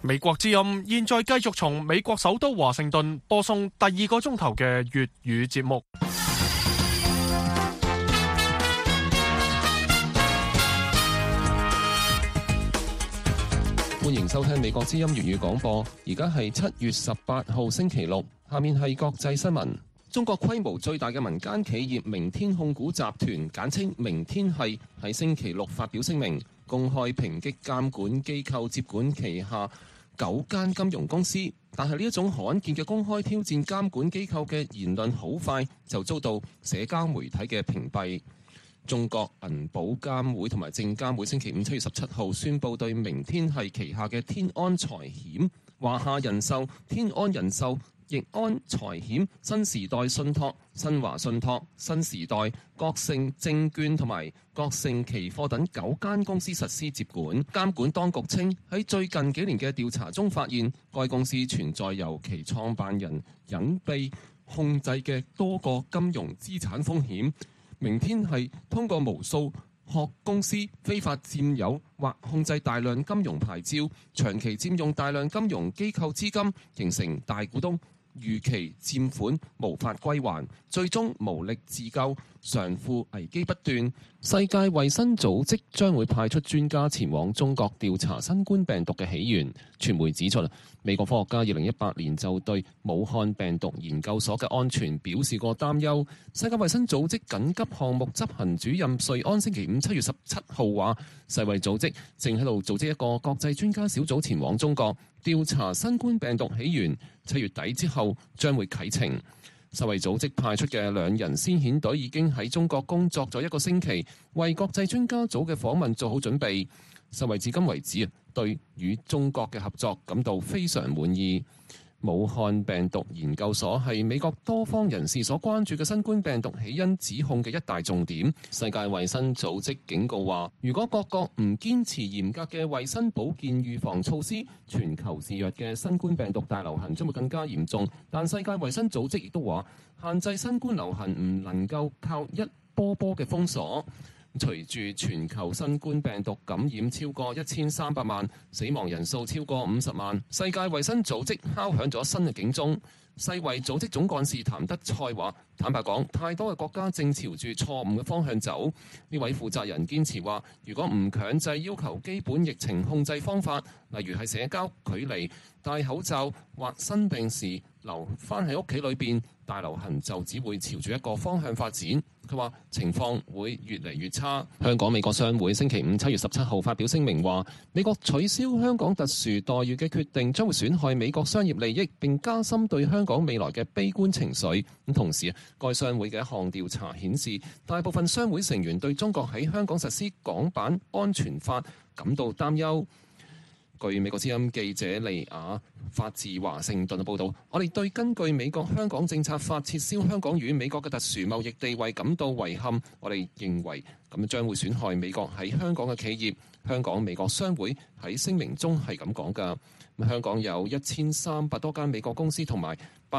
美國之音現在繼續從美國首都華盛頓播送第2個鐘頭嘅粵語節目。 歡迎收聽美國之音粵語廣播，而家係7月18號星期六，下面係國際新聞。中國規模最大嘅民間企業明天控股集團，簡稱明天系，喺星期六發表聲明，公開抨擊監管機構接管旗下9間金融公司。但係呢一種罕見嘅公開挑戰監管機構嘅言論，好快就遭到社交媒體嘅屏蔽。中國銀保監會同埋證監會星期5 7月17號宣布對明天系旗下嘅天安財險、華夏人壽、天安人壽、易安財險、新時代信託、新華信託、新時代、國盛證券同埋國盛期貨等9間公司實施接管。監管當局稱，喺最近幾年嘅調查中發現，該公司存在由其創辦人隱蔽控制嘅多個金融資產風險。明天係通過無數殼公司非法佔有或控制大量金融牌照，長期佔用大量金融機構資金，形成大股東逾期佔款無法歸還，最終無力自救，償付危機不斷。世界衛生組織將會派出專家前往中國調查新冠病毒嘅起源。傳媒指出，美國科學家2018年就對武漢病毒研究所嘅安全表示過擔憂。世界衛生組織緊急項目執行主任瑞安星期5 7月17號話，世衛組織正喺度組織一個國際專家小組前往中國調查新冠病毒起源，7月底之後將會啟程。世衛組織派出嘅2人先遣隊已經喺中國工作咗1個星期，為國際專家組嘅訪問做好準備。世衛至今為止對與中國嘅合作感到非常滿意。武漢病毒研究所係美國多方人士所關注嘅新冠病毒起因指控嘅一大重點。世界衛生組織警告話，如果各國唔堅持嚴格嘅衛生保健預防措施，全球肆虐嘅新冠病毒大流行將會更加嚴重。但世界衛生組織亦都話，限制新冠流行唔能夠靠一波波嘅封鎖。隨住全球新冠病毒感染超過1300萬，死亡人數超過50萬，世界衛生組織敲響咗新嘅警鐘。世衛組織總幹事譚德塞話，坦白講，太多嘅國家正朝住錯誤嘅方向走。呢位負責人堅持話，如果唔強制要求基本疫情控制方法，例如係社交距離、戴口罩或生病時留返喺屋企裏邊，大流行就只會朝住一個方向發展。佢話情況會越嚟越差。香港美國商會星期5 7月17號發表聲明話，美國取消香港特殊待遇嘅決定將會損害美國商業利益，並加深對香港未來嘅悲觀情緒。咁同時，該商會嘅一項調查顯示，大部分商會成員對中國喺香港實施港版安全法感到擔憂。據美國之音記者利亞發自華盛頓嘅報導，我哋對根據美國香港政策法撤銷香港與美國嘅特殊貿易地位感到遺憾。我哋認為咁將會損害美國喺香港嘅企業。香港美國商會喺聲明中係咁講㗎。香港有1300多間美國公司同埋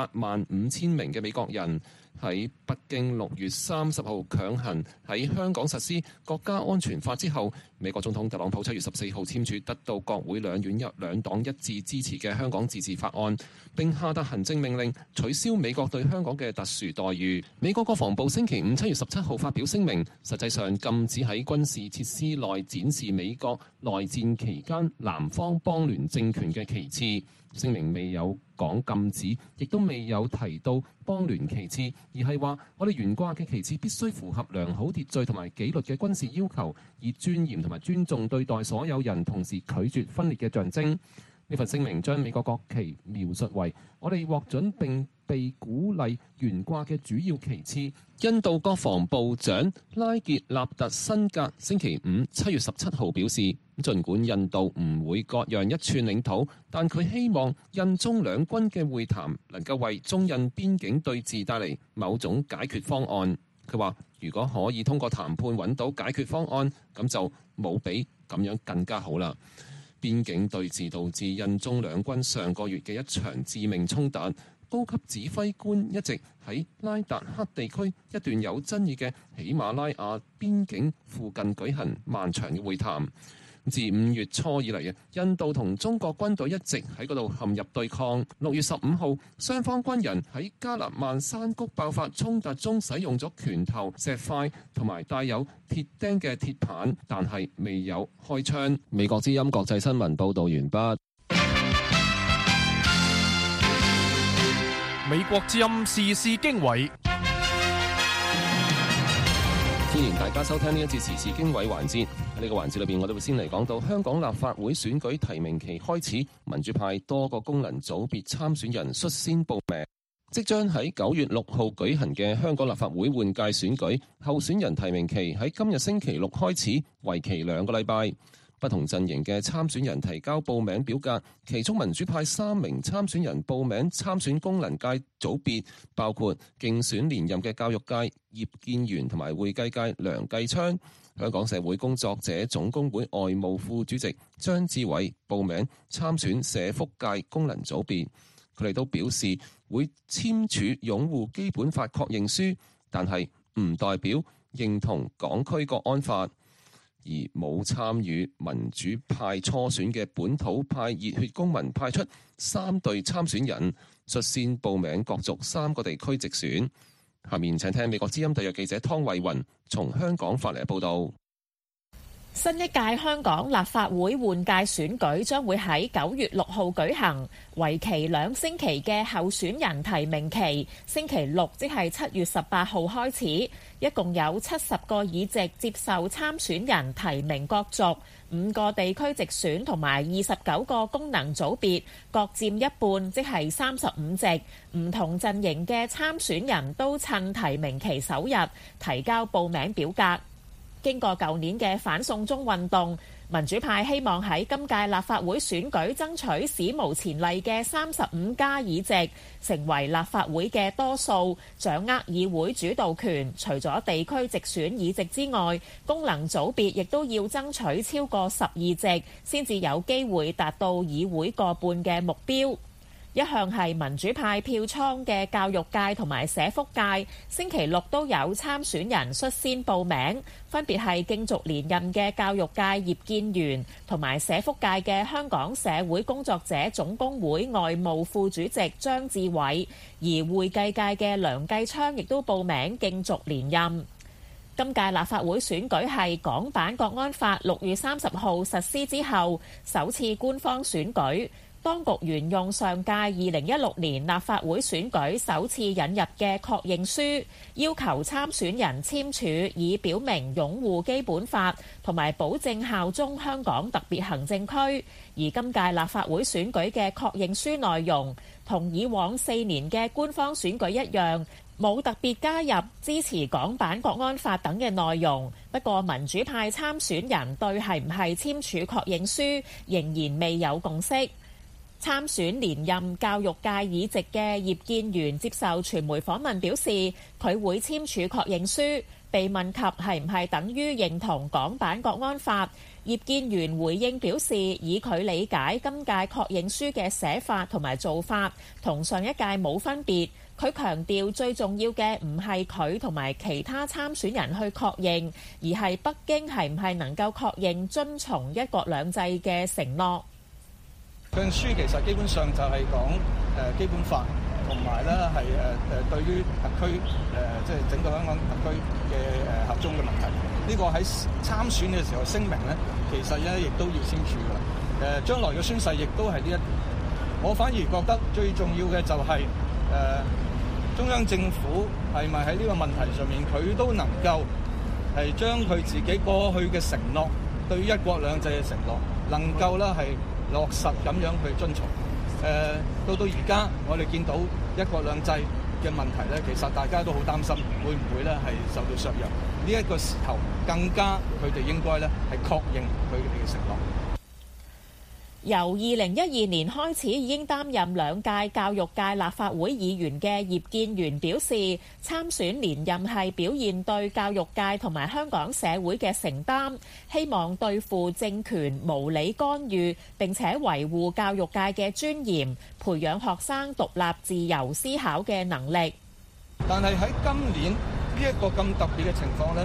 85000名嘅美國人。喺北京6月30號強行喺香港實施國家安全法之後，美國總統特朗普7月14號簽署得到國會兩院兩黨一致支持嘅香港自治法案，並下達行政命令取消美國對香港嘅特殊待遇。美國國防部星期5 7月17號發表聲明，實際上禁止喺軍事設施內展示美國內戰期間南方邦聯政權嘅旗幟。聲明未有講禁止，亦都未有提到邦聯旗幟，而係話我哋懸掛嘅旗幟必須符合良好秩序同埋紀律嘅軍事要求，以尊嚴同埋尊重對待所有人，同時拒絕分裂嘅象徵。呢份聲明將美國國旗描述為我哋獲准並被鼓勵懸掛嘅主要旗幟。印度國防部長拉傑納特辛格星期5 7月17號表示，儘管印度唔會割讓一寸領土，但佢希望印中兩軍嘅會談能夠為中印邊境對峙帶嚟某種解決方案。佢話，如果可以通過談判揾到解決方案，咁就冇比咁樣更加好啦。邊境對峙導致印中兩軍上個月嘅一場致命衝突，高級指揮官一直喺拉達克地區一段有爭議嘅喜馬拉雅邊境附近舉行漫長嘅會談。 自5月初以嚟，印度同中國軍隊一直喺嗰度陷入對抗。6月15號，雙方軍人喺加勒萬山谷爆發衝突中，使用咗拳頭、石塊同埋帶有鐵釘嘅鐵棒，但係未有開槍。美國之音國際新聞報導完畢。 美國之音時事經緯， 歡迎大家收聽呢一節時事經緯環節。喺呢個環節裏邊，我哋會先嚟講到香港立法會選舉提名期開始，民主派多個功能組別參選人率先報名。即將喺9月6號舉行嘅香港立法會換屆選舉，候選人提名期喺今日星期六開始，為期2個禮拜。不同陣營嘅參選人提交報名表格，其中民主派3名參選人報名參選功能界組別，包括競選連任嘅教育界葉建源同埋會計界梁繼昌。香港社會工作者總工會外務副主席張志偉報名參選社福界功能組別。佢哋都表示會簽署擁護基本法確認書，但係唔代表認同港區國安法。而冇參與民主派初選嘅本土派熱血公民派出3隊參選人，率先報名角逐3個地區直選。下面請聽美國之音特約記者湯慧雲從香港發嚟嘅報導。 新一屆香港立法會換屆選舉將會喺9月6號舉行，為期2星期嘅候選人提名期，星期六即係7月18號開始，一共有70個議席接受參選人提名角逐，5個地區直選同埋29個功能組別，各佔一半，即係35席。唔同陣營嘅參選人都趁提名期首日提交報名表格。經過舊年嘅反送中運動，民主派希望喺今屆立法會選舉爭取史無前例嘅35加議席，成為立法會嘅多數，掌握議會主導權。除咗地區直選議席之外，功能組別亦都要爭取超過12席，先至有機會達到議會過半嘅目標。一向係民主派票倉嘅教育界同埋社福界，星期六都有參選人率先報名，分別係競逐連任嘅教育界葉建源同埋社福界嘅香港社會工作者總工會外務副主席張志偉，而會計界嘅梁繼昌亦都報名競逐連任。今屆立法會選舉係港版國安法6月30號實施之後首次官方選舉。當局沿用上屆2016年立法會選舉首次引入嘅確認書，要求參選人簽署，以表明擁護基本法同埋保證效忠香港特別行政區。而今屆立法會選舉嘅確認書內容，同以往4年嘅官方選舉一樣，冇特別加入支持港版國安法等嘅內容。不過民主派參選人對係唔係簽署確認書，仍然未有共識。參選連任教育界議席嘅葉建源接受傳媒訪問表示，佢會簽署確認書。被問及係唔係等於認同港版國安法，葉建源回應表示，以佢理解今屆確認書嘅寫法同埋做法同上一屆冇分別。佢強調最重要嘅唔係佢同埋其他參選人去確認，而係北京係唔係能夠確認遵從一國兩制嘅承諾。 確認書其實基本上就係講基本法，同埋咧係對於特區即係整個香港特區嘅效忠嘅問題。呢個喺參選嘅時候聲明咧，其實咧亦都要簽署㗎啦。將來嘅宣誓亦都係呢一點。我反而覺得最重要嘅就係中央政府係咪喺呢個問題上面，佢都能夠係將佢自己過去嘅承諾，對於一國兩制嘅承諾，能夠咧係落實咁樣去遵從。到而家我哋見到一國兩制嘅問題咧，其實大家都好擔心會唔會咧係受到削弱。呢一個時候更加佢哋應該咧係確認佢哋嘅承諾。 由2012年開始已經擔任2屆教育界立法會議員嘅葉建源表示，參選連任係表現對教育界同埋香港社會嘅承擔，希望對付政權無理干預，並且維護教育界嘅尊嚴，培養學生獨立自由思考嘅能力。 但係喺今年呢一個咁特別嘅情況呢，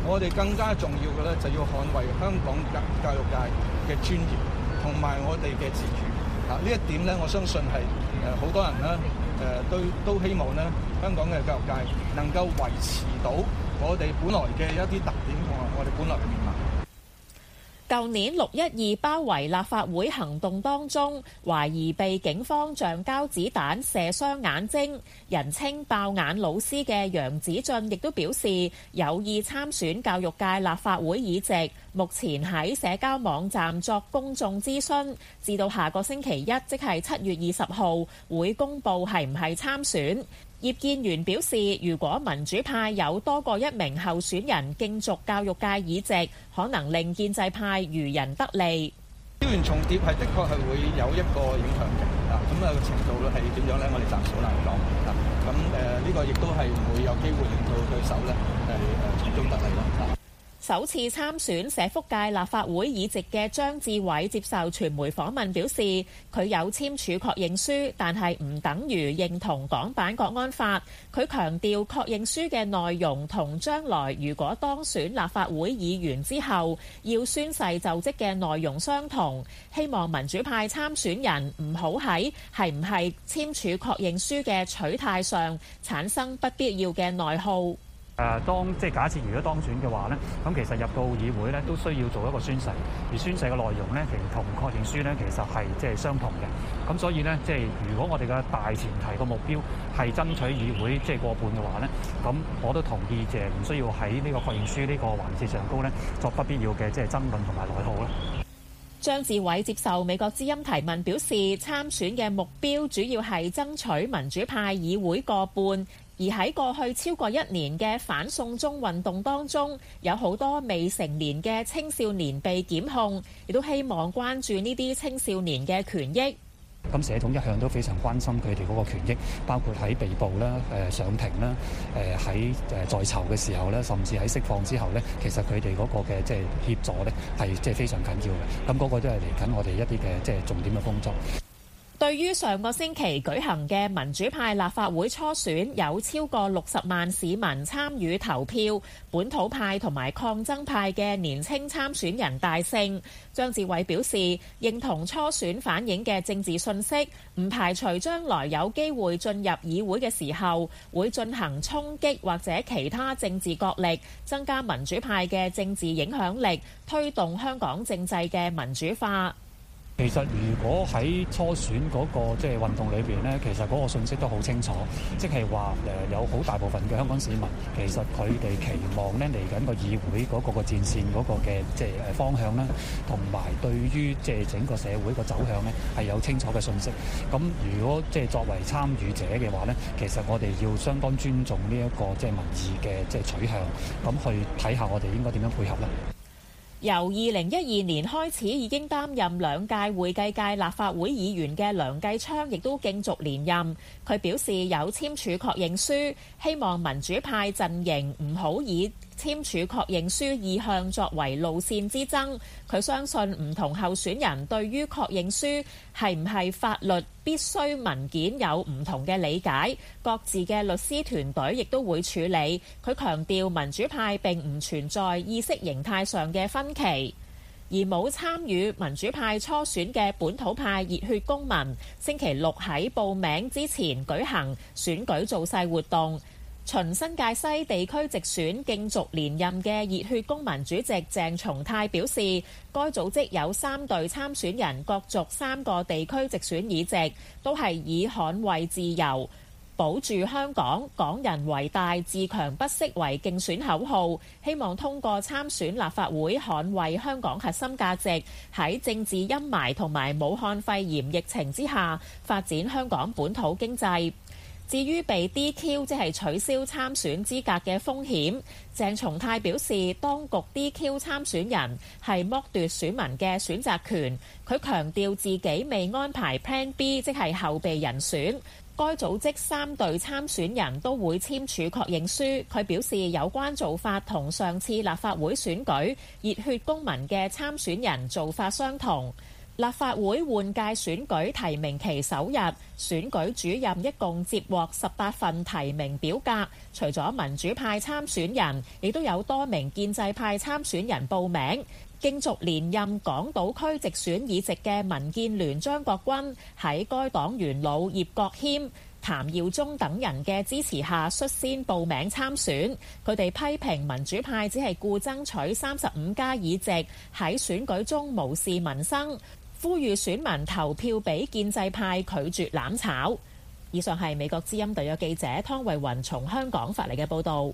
我哋更加重要嘅咧，就要捍衛香港教育界嘅專業同埋我哋嘅自主。呢一點咧，我相信係好多人咧都希望咧，香港嘅教育界能夠維持到我哋本來嘅一啲特點同埋我哋本來嘅面貌。 舊年612包圍立法會行動當中，懷疑被警方橡膠子彈射傷眼睛，人稱爆眼老師嘅楊子俊亦都表示有意參選教育界立法會議席，目前喺社交網站作公眾諮詢，至到下個星期一，即係7月20號，會公佈係唔係參選。葉建源表示，如果民主派有多過一名候選人競逐教育界議席，可能令建制派漁人得利。 資源重疊係的確係會有一個影響嘅，咁個程度咧係點樣咧？我哋暫時好難講。咁呢個亦都係會有機會令到對手咧係從中得利咯。 首次參選社福界立法會議席嘅張志偉接受傳媒訪問表示，佢有簽署確認書，但係唔等於認同港版國安法。佢強調確認書嘅內容同將來如果當選立法會議員之後要宣誓就職嘅內容相同，希望民主派參選人唔好喺係唔係簽署確認書嘅取態上產生不必要嘅內耗。 假設如果當選嘅話咧，咁其實入到議會咧都需要做一個宣誓，而宣誓嘅內容咧，其實同確認書咧其實係相同嘅。咁所以咧，如果我哋嘅大前提個目標係爭取議會過半嘅話咧，咁我都同意唔需要喺呢個確認書呢個環節上高咧作不必要嘅爭論同埋內耗啦。 張志偉接受美國之音提問表示，參選嘅目標主要係爭取民主派議會過半。而喺過去超過1年嘅反送中運動當中，有好多未成年嘅青少年被檢控，亦都希望關注呢啲青少年嘅權益。 咁社統一向都非常關心佢哋嗰個權益，包括喺被捕啦、上庭啦、喺在囚嘅時候咧，甚至喺釋放之後咧，其實佢哋嗰個嘅協助咧係非常緊要嘅。咁嗰個都係嚟緊我哋一啲嘅重點嘅工作。 對於上個星期舉行嘅民主派立法會初選，有超過60萬市民參與投票，本土派同埋抗爭派嘅年輕參選人大勝。張志偉表示，認同初選反映嘅政治訊息，唔排除將來有機會進入議會嘅時候，會進行衝擊或者其他政治角力，增加民主派嘅政治影響力，推動香港政制嘅民主化。 其實如果喺初選嗰個運動裏邊咧，其實嗰個信息都好清楚，即係話有好大部分嘅香港市民，其實佢哋期望咧嚟緊個議會嗰個戰線嗰個嘅方向啦，同埋對於整個社會個走向咧係有清楚嘅信息。咁如果作為參與者嘅話咧，其實我哋要相當尊重呢一個民意嘅取向，咁去睇下我哋應該點樣配合啦。 由2012年開始已經擔任2屆會計界立法會議員嘅梁繼昌，亦都競逐連任。佢表示有簽署確認書，希望民主派陣營唔好以簽署確認書意向作為路線之爭。佢相信唔同候選人對於確認書係唔係法律必須文件有唔同嘅理解，各自嘅律師團隊亦都會處理。佢強調民主派並唔存在意識形態上嘅分歧。而冇參與民主派初選嘅本土派熱血公民，星期6喺報名之前舉行選舉造勢活動。循新界西地區直選競逐連任嘅熱血公民主席鄭松泰表示，該組織有3隊參選人角逐3個地區直選議席，都係以捍衛自由、保住香港、港人為大、自強不息為競選口號，希望通過參選立法會捍衛香港核心價值，喺政治陰霾同埋武漢肺炎疫情之下發展香港本土經濟。至於被 DQ 即係取消參選資格嘅風險，鄭松泰表示，當局 DQ 參選人係剝奪選民嘅選擇權。佢強調自己未安排 Plan B， 即係後備人選。該組織3隊參選人都會簽署確認書。佢表示有關做法同上次立法會選舉熱血公民嘅參選人做法相同。 立法會換屆選舉提名期首日，選舉主任一共接獲18份提名表格，除咗民主派參選人，亦都有多名建制派參選人報名。競逐連任港島區直選議席嘅民建聯張國軍喺該黨元老葉國謙、譚耀宗等人嘅支持下率先報名參選。佢哋批評民主派只係顧爭取35加議席，喺選舉中無視民生，呼籲選民投票俾建制派，拒絕攬炒。以上係美國之音特約記者湯慧雲從香港發嚟嘅報導。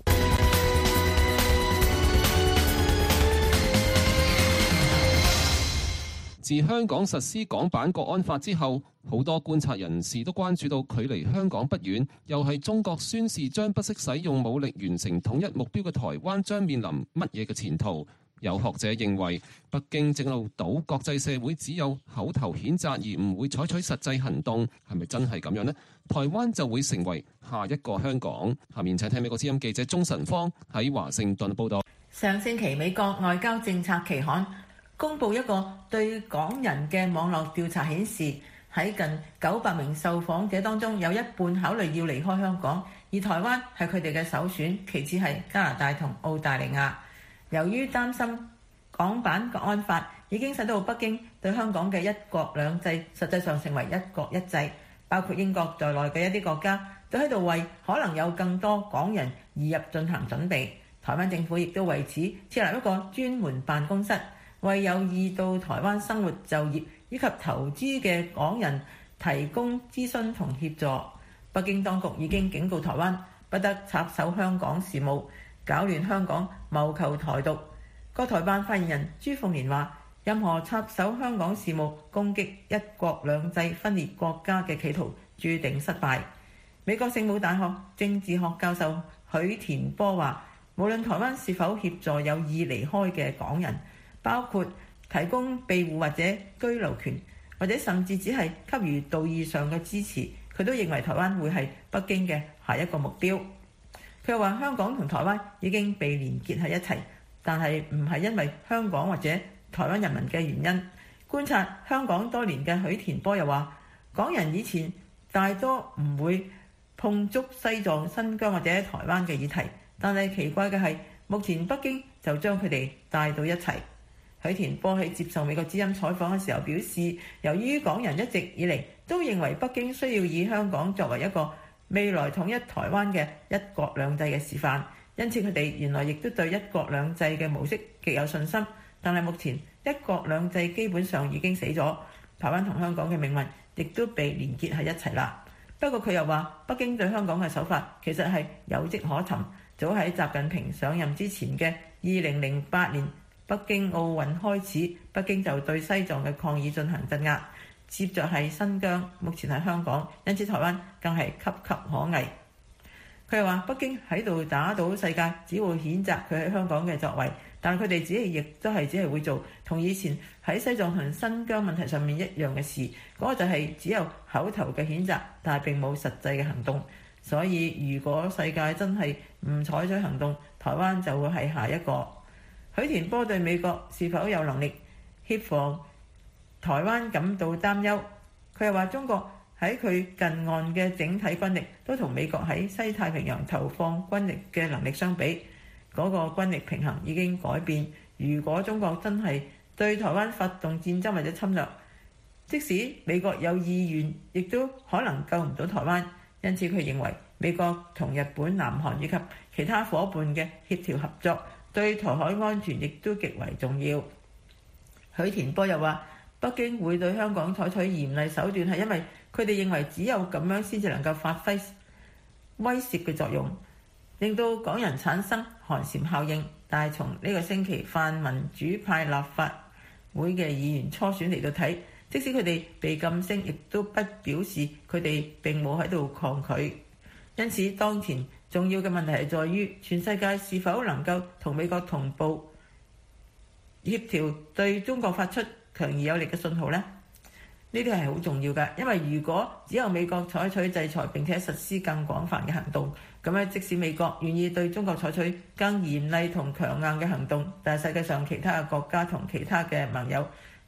自香港實施港版國安法之後，好多觀察人士都關注到距離香港不遠，又係中國宣示將不惜使用武力完成統一目標嘅台灣，將面臨乜嘢嘅前途？有學者認為，北京正路到國際社會只有口頭譴責而唔會採取實際行動，係咪真係咁樣呢？台灣就會成為下一個香港？下面請聽美國之音記者鍾晨芳喺華盛頓報道。 上星期美國外交政策期刊公佈一個對港人嘅網絡調查顯示，喺近900名受訪者當中，有一半考慮要離開香港，而台灣係佢哋嘅首選，其次係加拿大同澳大利亞。由於擔心港版國安法已經使到北京對香港嘅一國兩制實際上成為一國一制，包括英國在內嘅一啲國家都喺度為可能有更多港人移入進行準備。台灣政府亦都為此設立一個專門辦公室，為有意到台灣生活、就業以及投資嘅港人提供諮詢同協助。北京當局已經警告台灣不得插手香港事務，搞亂香港，謀求台獨。國台辦發言人朱鳳蓮話：任何插手香港事務、攻擊一國兩制分裂國家嘅企圖，注定失敗。美國聖母大學政治學教授許田波話：無論台灣是否協助有意離開嘅港人，包括提供庇護或者居留權，或者甚至只係給予道義上嘅支持，佢都認為台灣會係北京嘅下一個目標。佢又話香港同台灣已經被連結喺一齊，但係唔係因為香港或者台灣人民嘅原因。觀察香港多年嘅許田波又話，港人以前大多唔會碰觸西藏、新疆或者台灣嘅議題，但係奇怪嘅係，目前北京就將佢哋帶到一齊。許田波喺接受美國之音採訪嘅時候表示，由於港人一直以嚟都認為北京需要以香港作為一個未來統一台灣嘅一國兩制嘅示範，因此佢哋原來亦都對一國兩制嘅模式極有信心。但係目前一國兩制基本上已經死咗，台灣同香港嘅命運亦都被連結喺一齊啦。不過佢又話，北京對香港嘅手法其實係有跡可尋。早喺習近平上任之前嘅2008年北京奧運開始，北京就對西藏嘅抗議進行鎮壓，接着係新疆，目前係香港，因此台灣更係岌岌可危。佢又話北京喺度打倒世界，只會譴責佢喺香港嘅作為，但佢哋只係會做同以前喺西藏同新疆問題上面一樣嘅事，嗰個就係只有口頭嘅譴責，但係並冇實際嘅行動。所以如果世界真係唔採取行動，台灣就會係下一個。許田波對美國是否有能力協防台灣感到擔憂。佢又話中國喺佢近岸嘅整體軍力都同美國喺西太平洋投放軍力嘅能力相比，嗰個軍力平衡已經改變。如果中國真係對台灣發動戰爭或者侵略，即使美國有意願，亦都可能救唔到台灣。因此佢認為美國同日本、南韓以及其他夥伴嘅協調合作對台海安全亦都極為重要。許田波又話，北京會對香港採取嚴厲手段，係因為佢哋認為只有咁樣先至能夠發揮威懾嘅作用，令到港人產生寒蟬效應。但係從呢個星期泛民主派立法會嘅議員初選嚟到睇，即使佢哋被禁聲，亦都不表示佢哋並冇喺度抗拒。因此當前重要嘅問題係在於全世界是否能夠同美國同步協調，對中國發出強而有力嘅信號呢？呢啲係好重要嘅，因為如果只有美國採取制裁並且實施更廣泛嘅行動，咁樣即使美國願意對中國採取更嚴厲同強硬嘅行動，但係世界上其他嘅國家同其他嘅盟友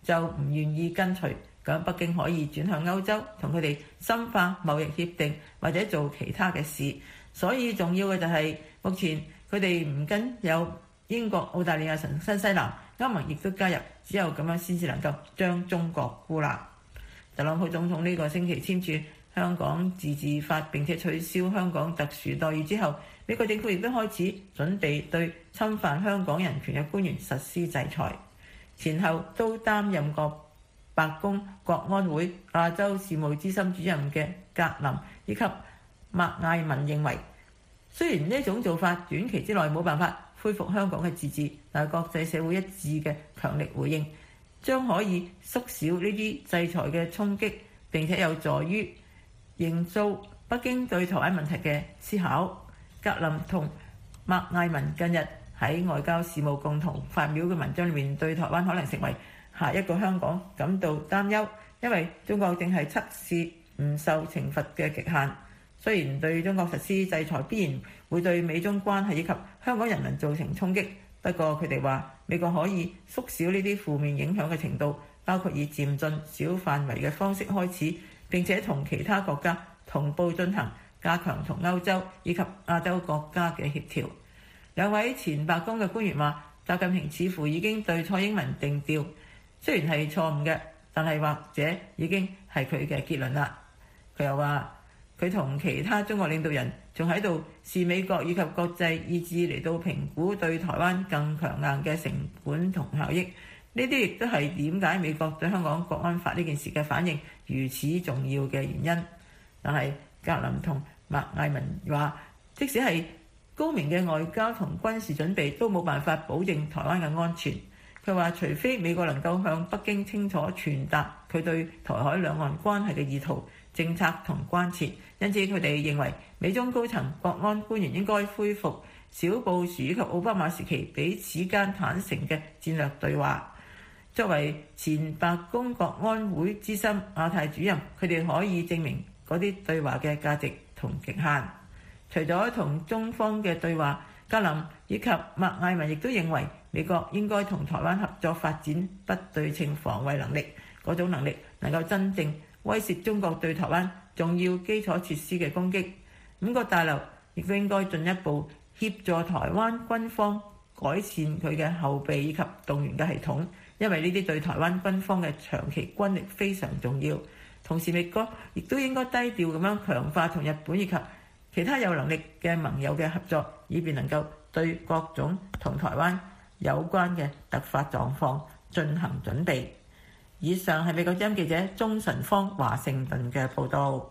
就唔願意跟隨，咁北京可以轉向歐洲，同佢哋深化貿易協定或者做其他嘅事。所以重要嘅就係目前佢哋唔跟有英國、澳大利亞、新西蘭，歐盟亦都加入，只有咁樣先至能夠將中國孤立。特朗普總統呢個星期簽署香港自治法並且取消香港特殊待遇之後，美國政府亦都開始準備對侵犯香港人權嘅官員實施制裁。前後都擔任過白宮國安會亞洲事務資深主任嘅格林以及麥艾文認為，雖然呢種做法短期之內冇辦法恢復香港嘅自治，但係國際社會一致嘅強力回應將可以縮小呢啲制裁嘅衝擊，並且有助於營造北京對台灣問題嘅思考。格林同麥艾文近日喺外交事務共同發表嘅文章裏面，對台灣可能成為下一個香港感到擔憂，因為中國正係測試唔受懲罰嘅極限。雖然對中國實施制裁必然會對美中關係以及香港人民造成衝擊，不過佢哋話美國可以縮小呢啲負面影響嘅程度，包括以漸進小範圍嘅方式開始，並且同其他國家同步進行，加強同歐洲以及亞洲國家嘅協調。兩位前白宮嘅官員話，習近平似乎已經對蔡英文定調，雖然係錯誤嘅，但係或者已經係佢嘅結論啦。佢又話，佢同其他中國領導人仲喺度視美國以及國際意志嚟到評估對台灣更強硬嘅成本同效益。呢啲亦都係點解美國對香港國安法呢件事嘅反應如此重要嘅原因。但係格林同麥艾文話，即使係高明嘅外交同軍事準備，都冇辦法保證台灣嘅安全。佢話，除非美國能夠向北京清楚傳達佢對台海兩岸關係嘅意圖、政策同關切，因此佢哋認為美中高層國安官員應該恢復小布殊以及奧巴馬時期彼此間坦誠嘅戰略對話。作為前白宮國安會資深亞太主任，佢哋可以證明嗰啲對話嘅價值同極限。除咗同中方嘅對話，格林以及麥艾文亦都認為美國應該同台灣合作發展不對稱防衛能力，嗰種能力能夠真正威懾中國對台灣重要基礎設施嘅攻擊。五角大樓亦都應該進一步協助台灣軍方改善佢嘅後備以及動員嘅系統，因為呢啲對台灣軍方嘅長期軍力非常重要。同時美國亦都應該低調咁樣強化同日本以及其他有能力嘅盟友嘅合作，以便能夠對各種同台灣有關嘅突發狀況進行準備。以上係美國之音記者鍾純芳華盛頓嘅報導。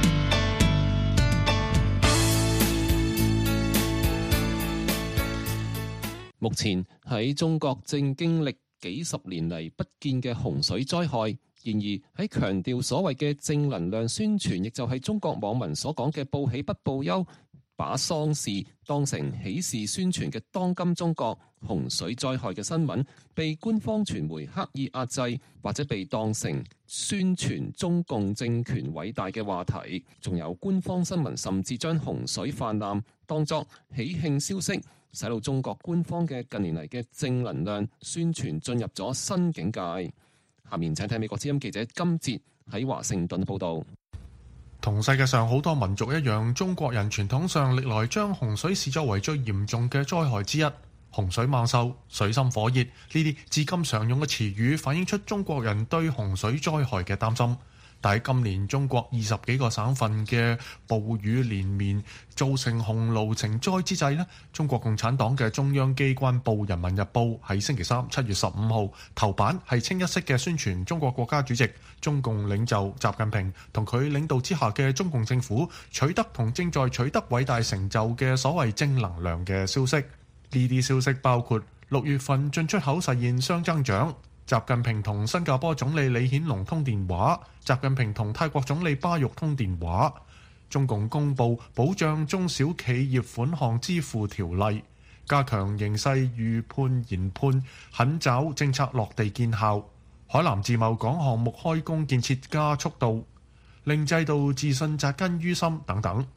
目前喺中國正經歷幾十年嚟不見嘅洪水災害。然而喺強調所謂嘅正能量宣傳，亦就係中國網民所講嘅報喜不報憂，把喪事當成喜事宣傳嘅當今中國，洪水災害嘅新聞被官方傳媒刻意壓制，或者被當成宣傳中共政權偉大嘅話題。仲有官方新聞甚至將洪水泛濫當作喜慶消息，使到中國官方嘅近年嚟嘅正能量宣傳進入咗新境界。下面請睇美國之音記者金哲喺華盛頓報道。 同世界上好多民族一樣，中國人傳統上歷來將洪水視作為最嚴重嘅災害之一。洪水猛獸、水深火熱呢啲至今常用嘅詞語，反映出中國人對洪水災害嘅擔心。但係今年中國20幾個省份嘅暴雨連綿，造成洪澇成災之際，中國共產黨嘅中央機關報《人民日報》喺星期三7月15號頭版係清一色嘅宣傳中國國家主席、中共領袖習近平同佢領導之下嘅中共政府取得同正在取得偉大成就嘅所謂正能量嘅消息。呢啲消息包括6月份進出口實現雙增長，習近平同新加坡總理李顯龍通電話，習近平同泰國總理巴育通電話，中共公布保障中小企業款項支付條例，加強形勢預判研判，狠抓政策落地見效，海南自貿港項目開工建設加速度，令制度自信扎根於心等等。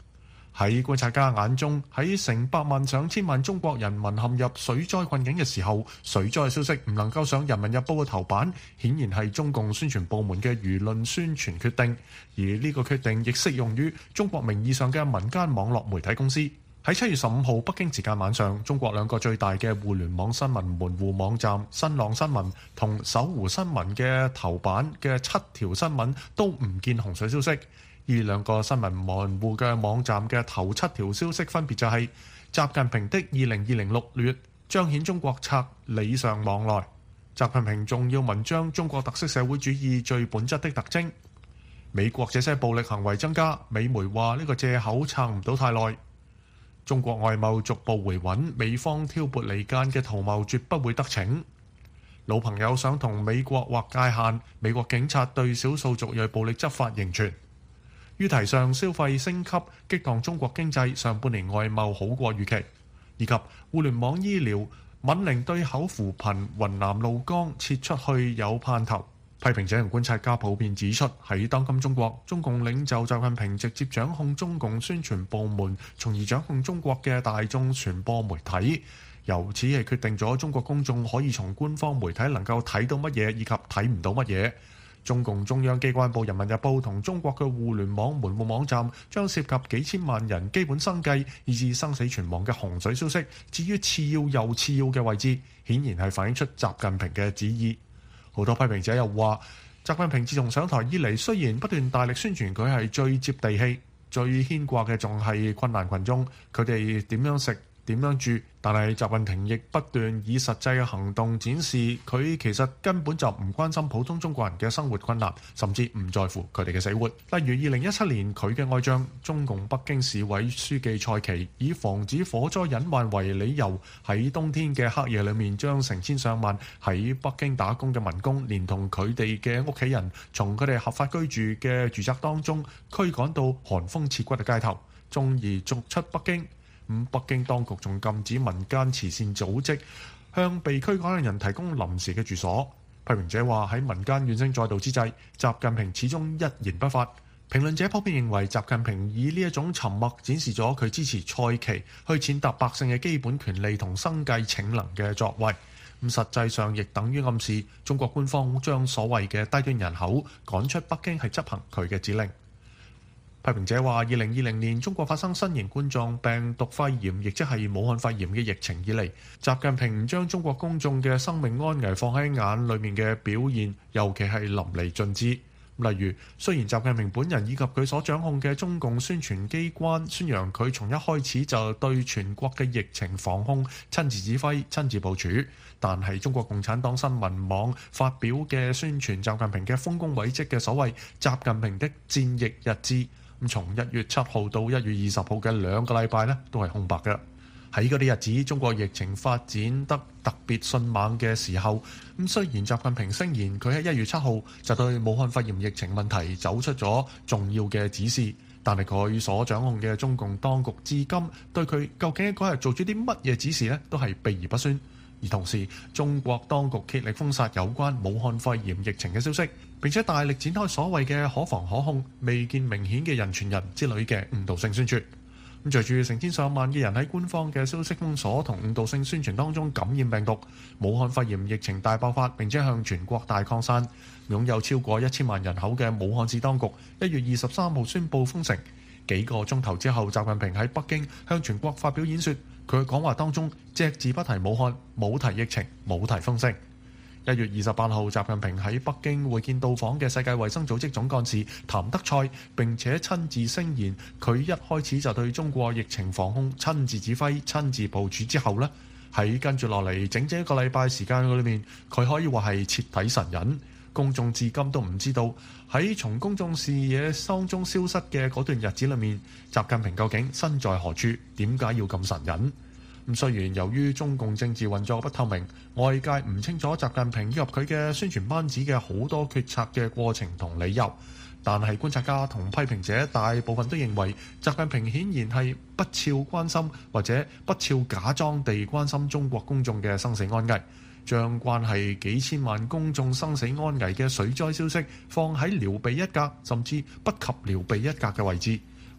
喺觀察家眼中，喺成百萬上千萬中國人民陷入水災困境嘅時候，水災消息唔能夠上《人民日報》嘅頭版，顯然係中共宣傳部門嘅輿論宣傳決定。而呢個決定亦適用於中國名義上嘅民間網絡媒體公司。喺7月15號北京時間晚上，中國兩個最大嘅互聯網新聞門戶網站新浪新聞同搜狐新聞嘅頭版嘅7條新聞都唔見洪水消息。呢兩個新聞門戶嘅網站嘅頭7條消息分別就係習近平的2020 6月彰顯中國策禮上網來，習近平重要文章中國特色社會主義最本質的特徵，美國這些暴力行為增加，美媒話呢個藉口撐唔到太耐，中國外貿逐步回穩，美方挑撥離間嘅圖謀絕不會得逞，老朋友想同美國劃界限，美國警察對少數族裔暴力執法仍存。議題上，消費升級激盪中國經濟，上半年外貿好過預期，以及互聯網醫療敏靈對口扶貧雲南怒江撤出去有盼頭。批評者同觀察家普遍指出，喺當今中國，中共領袖習近平直接掌控中共宣傳部門，從而掌控中國嘅大眾傳播媒體，由此係決定咗中國公眾可以從官方媒體能夠睇到乜嘢，以及睇唔到乜嘢。中共中央機關報《人民日報》同中國嘅互聯網門戶網站將涉及幾千萬人基本生計以至生死存亡嘅洪水消息，至於次要又次要嘅位置，顯然係反映出習近平嘅旨意。好多批評者又話，習近平自從上台以嚟，雖然不斷大力宣傳佢係最接地氣，最牽掛嘅仲係困難群眾，佢哋點樣食點樣住，但係習近平亦不斷以實際嘅行動展示佢其實根本就唔關心普通中國人嘅生活困難，甚至唔在乎佢哋嘅死活。例如2017年佢嘅愛將中共北京市委書記蔡奇以防止火災隱患為理由，喺冬天嘅黑夜裏面將成千上萬喺北京打工嘅民工連同佢哋嘅屋企人從佢哋合法居住嘅住宅當中驅趕到寒風刺骨嘅街頭，從而逐出北京。北京當局仲禁止民間慈善組織向被驅趕嘅人提供臨時嘅住所。批評者話，喺民間怨聲載道之際，習近平始終一言不發。評論者普遍認為，習近平以呢一種沉默展示咗佢支持蔡奇去踐踏百姓嘅基本權利同生計逞能嘅作為。實際上亦等於暗示中國官方將所謂嘅低端人口趕出北京係執行佢嘅指令。批評者話，2020年中國發生新型冠狀病毒肺炎，亦即係武漢肺炎嘅疫情以嚟，習近平唔將中國公眾嘅生命安危放喺眼裏面嘅表現，尤其係淋漓盡致。例如，雖然習近平本人以及佢所掌控嘅中共宣傳機關宣揚佢從一開始就對全國嘅疫情防控親自指揮、親自部署，但係中國共產黨新聞網發表嘅宣傳習近平嘅豐功偉績嘅所謂習近平的戰役日誌，從1月7號到1月20號嘅2個禮拜呢，都係空白嘅。喺嗰啲日子，中國疫情發展得特別迅猛嘅時候，雖然習近平聲言佢喺1月7號就對武漢肺炎疫情問題走出咗重要嘅指示，但係佢所掌控嘅中共當局至今對佢究竟嗰日做咗啲乜嘢指示呢，都係避而不宣。而同時，中國當局竭力封殺有關武漢肺炎疫情嘅消息，並且大力展開所謂嘅可防可控、未見明顯嘅人傳人之類嘅誤導性宣傳。隨住成千上萬嘅人喺官方嘅消息封鎖同誤導性宣傳當中感染病毒，武漢肺炎疫情大爆發，並且向全國大擴散。擁有超過1000萬人口嘅武漢市當局1月23號宣布封城。幾個鐘頭之後，習近平喺北京向全國發表演說。佢嘅講話當中隻字不提武漢，冇提疫情，冇提封城。1月28號，習近平喺北京會見到訪嘅世界衛生組織總幹事譚德塞，並且親自聲言佢一開始就對中國疫情防控親自指揮、親自部署之後呢，喺跟住落嚟整一個禮拜時間裏面，佢可以話係徹底神隱。公眾至今都唔知道喺從公眾視野當中消失嘅嗰段日子裏面，習近平究竟身在何處？點解要咁神隱？雖然由於中共政治運作不透明，外界唔清楚習近平以及佢嘅宣傳班子嘅好多決策嘅過程同理由，但係觀察家同批評者大部分都認為，習近平顯然係不肖關心或者不肖假裝地關心中國公眾嘅生死安危，將關係幾千萬公眾生死安危嘅水災消息放喺撩鼻一格甚至不及撩鼻一格嘅位置，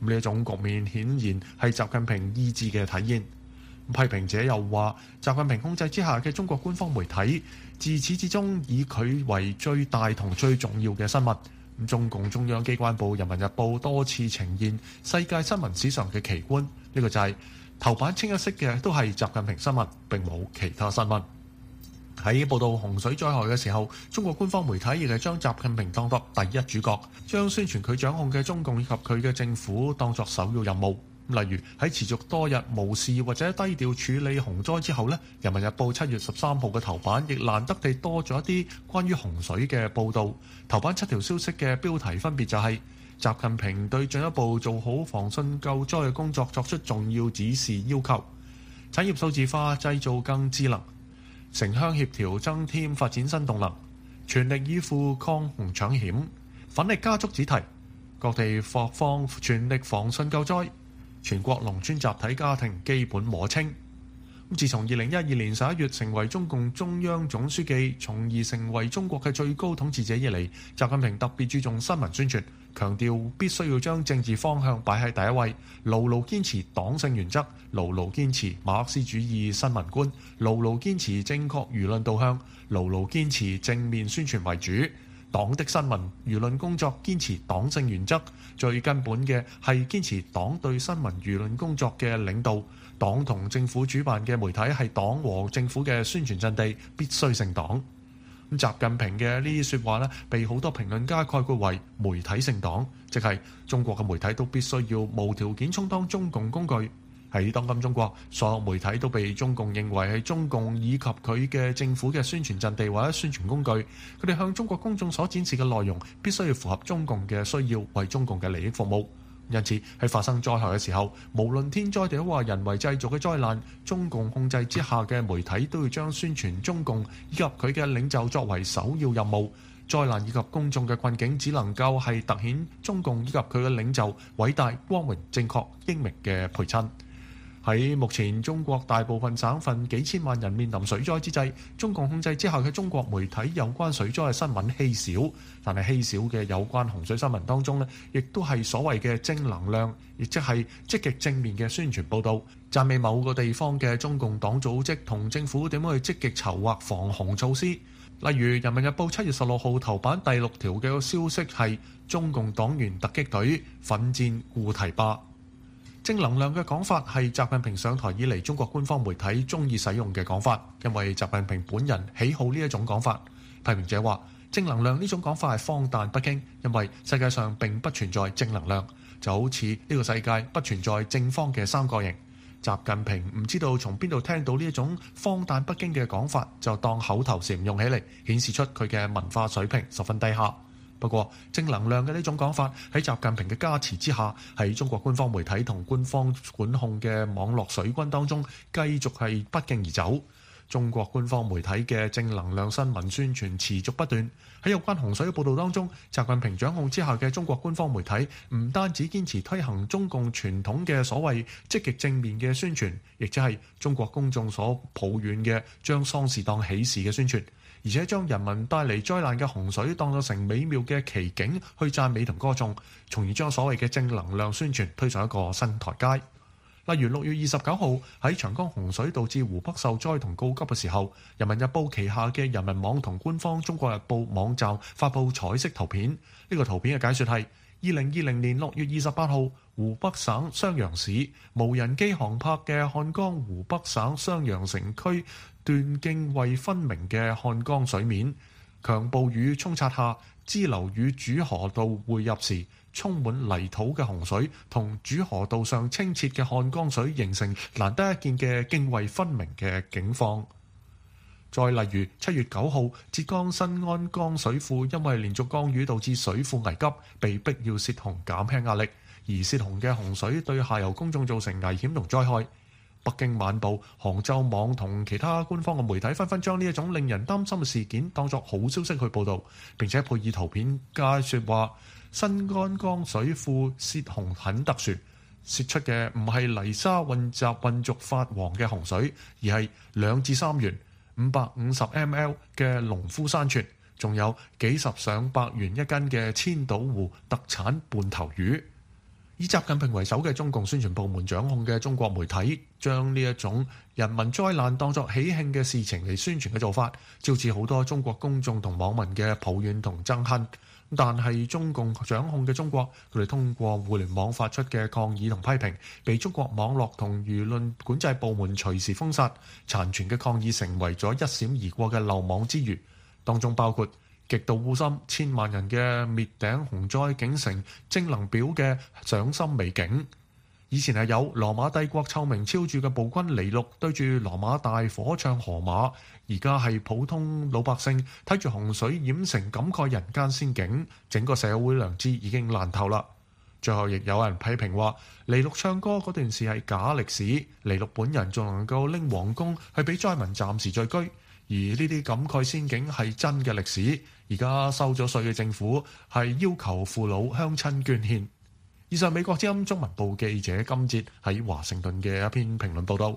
呢一種局面顯然係習近平意志嘅體現。批評者又話，習近平控制之下嘅中國官方媒體自始至終以佢為最大同最重要嘅新聞。中共中央機關報《人民日報》多次呈現世界新聞史上嘅奇觀，呢個就係頭版清一色嘅都係習近平新聞，並冇其他新聞。喺報導洪水災害嘅時候，中國官方媒體亦係將習近平當作第一主角，將宣傳佢掌控嘅中共以及佢嘅政府當作首要任務。例如喺持續多日無視或者低調處理洪災之後呢，《人民日報》7月13號嘅頭版亦難得地多咗一啲關於洪水嘅報導。頭版7條消息嘅標題分別就係習近平對進一步做好防汛救災嘅工作作出重要指示要求，產業數字化製造更智能，城鄉協調增添發展新動能，全力以赴抗洪搶險，奮力加速止堤，各地各方全力防汛救災，全國農村集體家庭基本摸清。自從2012年11月成為中共中央總書記，從而成為中國嘅最高統治者以嚟，習近平特別注重新聞宣傳，強調必須要將政治方向擺喺第一位，牢牢堅持黨性原則，牢牢堅持馬克思主義新聞觀，牢牢堅持正確輿論導向，牢牢堅持正面宣傳為主。黨的新聞輿論工作堅持黨性原則，最根本嘅係堅持黨對新聞輿論工作嘅領導。黨同政府主辦嘅媒體係黨和政府嘅宣傳陣地，必須姓黨。咁習近平嘅呢啲説話呢，被好多評論家概括為媒體姓黨，即係中國嘅媒體都必須要無條件充當中共工具。喺當今中國，所有媒體都被中共認為係中共以及佢嘅政府嘅宣傳陣地或者宣傳工具。佢哋向中國公眾所展示嘅內容必須要符合中共嘅需要，為中共嘅利益服務。因此喺發生災害嘅時候，無論天災定係人為製造嘅災難，中共控制之下嘅媒體都要將宣傳中共以及佢嘅領袖作為首要任務。災難以及公眾嘅困境只能夠係突顯中共以及佢嘅領袖偉大、光榮、正確、英明嘅陪襯。喺目前中國大部分省份幾千萬人面臨水災之際，中共控制之下嘅中國媒體有關水災嘅新聞稀少，但係稀少嘅有關洪水新聞當中呢，亦都係所謂嘅正能量，亦即係積極正面嘅宣傳報導，讚美某個地方嘅中共黨組織同政府點樣去積極籌劃防洪措施。例如《人民日報》7月16號頭版第6條嘅消息係中共黨員突擊隊奮戰固堤壩。正能量嘅講法係習近平上台以嚟中國官方媒體中意使用嘅講法，因為習近平本人喜好呢一種講法。批評者話正能量呢種講法係荒誕不經，因為世界上並不存在正能量，就好似呢個世界不存在正方嘅三角形。習近平唔知道從邊度聽到呢一種荒誕不經嘅講法，就當口頭禪用起嚟，顯示出佢嘅文化水平十分低下。不過，正能量嘅呢種講法喺習近平嘅加持之下，喺中國官方媒體同官方管控嘅網絡水軍當中，繼續係不脛而走。中國官方媒體嘅正能量新聞宣傳持續不斷。喺有關洪水嘅報導當中，習近平掌控之下嘅中國官方媒體唔單止堅持推行中共傳統嘅所謂積極正面嘅宣傳，亦即係中國公眾所抱怨嘅將喪事當喜事嘅宣傳，而且將人民帶嚟災難嘅洪水當作成美妙嘅奇景去讚美同歌頌，從而將所謂嘅正能量宣傳推上一個新台階。例如6月29號喺長江洪水導致湖北受災同告急嘅時候，人民日報旗下嘅人民網同官方中國日報網站發布彩色圖片。呢個圖片嘅解說係2020年6月28號湖北省襄陽市無人機航拍嘅漢江湖北省襄陽城區段涇渭分明嘅漢江水面，強暴雨沖刷下，支流與主河道匯入時，充滿泥土嘅洪水同主河道上清澈嘅漢江水形成難得一見嘅涇渭分明嘅景況。再例如7月9號，浙江新安江水庫因為連續降雨導致水庫危急，被迫要泄洪減輕壓力，而泄洪嘅洪水對下游公眾造成危險同災害。北京晚報、杭州網同其他官方嘅媒體紛紛將呢一種令人擔心嘅事件當作好消息去報導，並且配以圖片解說話新安江水庫泄洪很特殊，泄出嘅唔係泥沙混雜混濁發黃嘅洪水，而係2至3元550 ml 嘅農夫山泉，仲有幾十上百元一斤嘅千島湖特產半頭魚。 以習近平為首嘅中共宣傳部門掌控嘅中國媒體，將呢一種人民災難當作喜慶嘅事情嚟宣傳嘅做法，招致好多中國公眾同網民嘅抱怨同憎恨。但係中共掌控嘅中國，佢哋通過互聯網發出嘅抗議同批評，被中國網絡同輿論管制部門隨時封殺，殘存嘅抗議成為咗一閃而過嘅漏網之魚，當中包括極度惡心千萬人嘅滅頂洪災警城正能表嘅賞心美景。以前係有羅馬帝國臭名昭著嘅暴君尼祿對住羅馬大火唱荷馬，而家係普通老百姓睇住洪水淹成感慨人間仙境，整個社會良知已經爛透啦。最後亦有人批評話，尼祿唱歌嗰段事係假歷史，尼祿本人仲能夠拎皇宮去俾災民暫時聚居，而呢啲感慨仙境係真嘅歷史。而家收咗稅嘅政府係要求父老鄉親捐獻。以上美國之音中文部記者金哲喺華盛頓嘅一篇評論報道。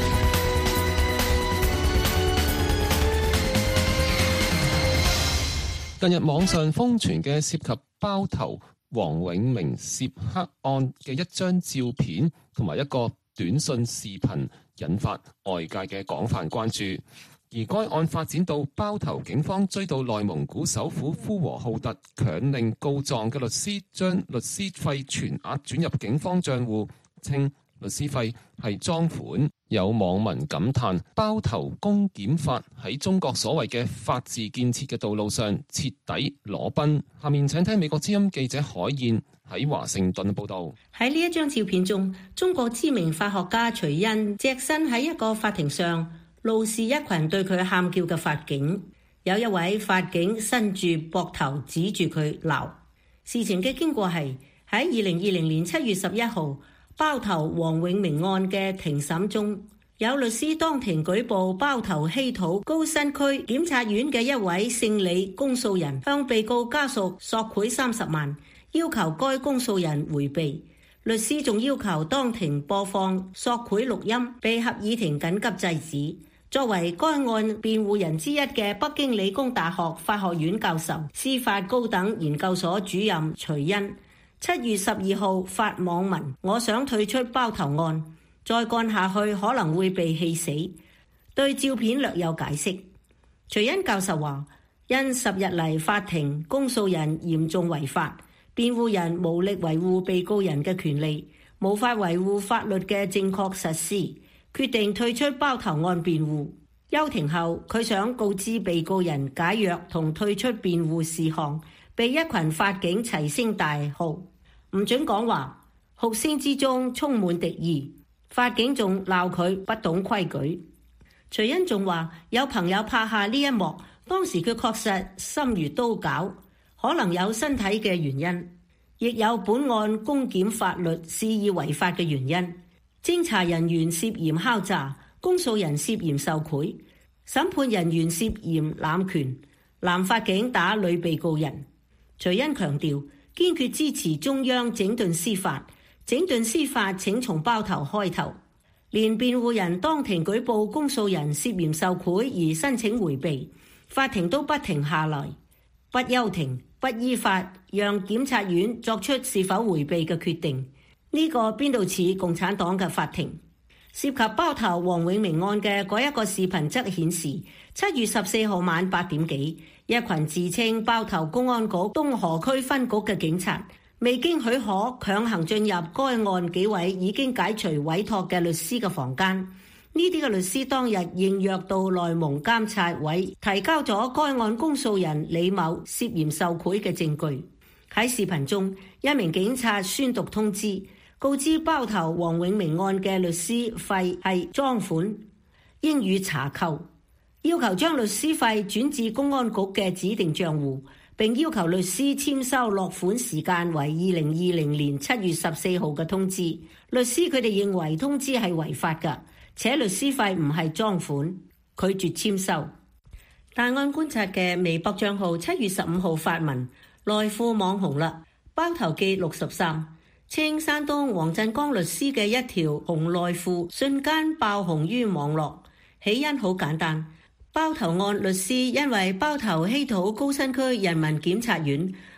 近日網上瘋傳嘅涉及包頭黃永明涉黑案嘅一張照片同埋一個短信視頻，引發外界嘅廣泛關注。而該案發展到包頭警方追到內蒙古首府呼和浩特，強令告狀嘅律師將律師費全額轉入警方帳戶，稱律師費係贓款。有網民感嘆包頭公檢法喺中國所謂嘅法治建設嘅道路上徹底裸奔。下面請聽美國之音記者海燕喺華盛頓報道。 喺呢一張照片中，中國知名法學家徐恩隻身喺一個法庭上，怒視一群對佢喊叫嘅法警，有一位法警伸住膊頭指住佢鬧。事情嘅經過係喺2020年7月11號包頭黃永明案嘅庭審中，有律師當庭舉報包頭稀土高新區檢察院嘅一位姓李公訴人向被告家屬索賄30萬，要求該公訴人迴避。律師仲要求當庭播放索賄錄音，被合議庭緊急制止。作為該案辯護人之一嘅北京理工大學法學院教授、司法高等研究所主任徐恩，7月12號發網文：我想退出包頭案，再幹下去可能會被氣死。對照片略有解釋。徐恩教授話：因10日嚟法庭公訴人嚴重違法，辯護人無力維護被告人嘅權利，無法維護法律嘅正確實施，決定退出包頭案辯護。休庭後，佢想告知被告人解約同退出辯護事項，被一群法警齊聲大號，唔准講話，哭聲之中充滿敵意。法警仲鬧佢不懂規矩。徐恩仲話有朋友拍下呢一幕，當時佢確實心如刀絞，可能有身體嘅原因，亦有本案公檢法律肆意違法嘅原因。偵查人員涉嫌敲詐，公訴人涉嫌受賄，審判人員涉嫌濫權，男法警打女被告人。徐恩強調堅決支持中央整頓司法，整頓司法請從包頭開頭。連辯護人當庭舉報公訴人涉嫌受賄而申請迴避，法庭都不停下來，不休庭，不依法讓檢察院作出是否迴避嘅決定。呢個邊度似共產黨嘅法庭？涉及包頭黃永明案嘅嗰一個視頻則顯示，7月14號晚8點幾，一群自稱包頭公安局東河區分局嘅警察，未經許可強行進入該案幾位已經解除委託嘅律師嘅房間。呢啲嘅律師當日應約到內蒙監察委提交咗該案公訴人李某涉嫌受賄嘅證據。喺視頻中，一名警察宣讀通知，告知包頭黃永明案嘅律師費係贓款，應予查扣，要求將律師費轉至公安局嘅指定賬戶，並要求律師簽收落款時間為2020年7月14號嘅通知。律師佢哋認為通知係違法㗎，且律師費唔係贓款，拒絕簽收。大案觀察嘅微博賬號7月15號發文，內褲網紅啦，包頭記63。稱山東黃振剛律師嘅一條紅內褲瞬間爆紅於網絡，起因好簡單，包頭案律師因為包頭稀土高新區人民檢察院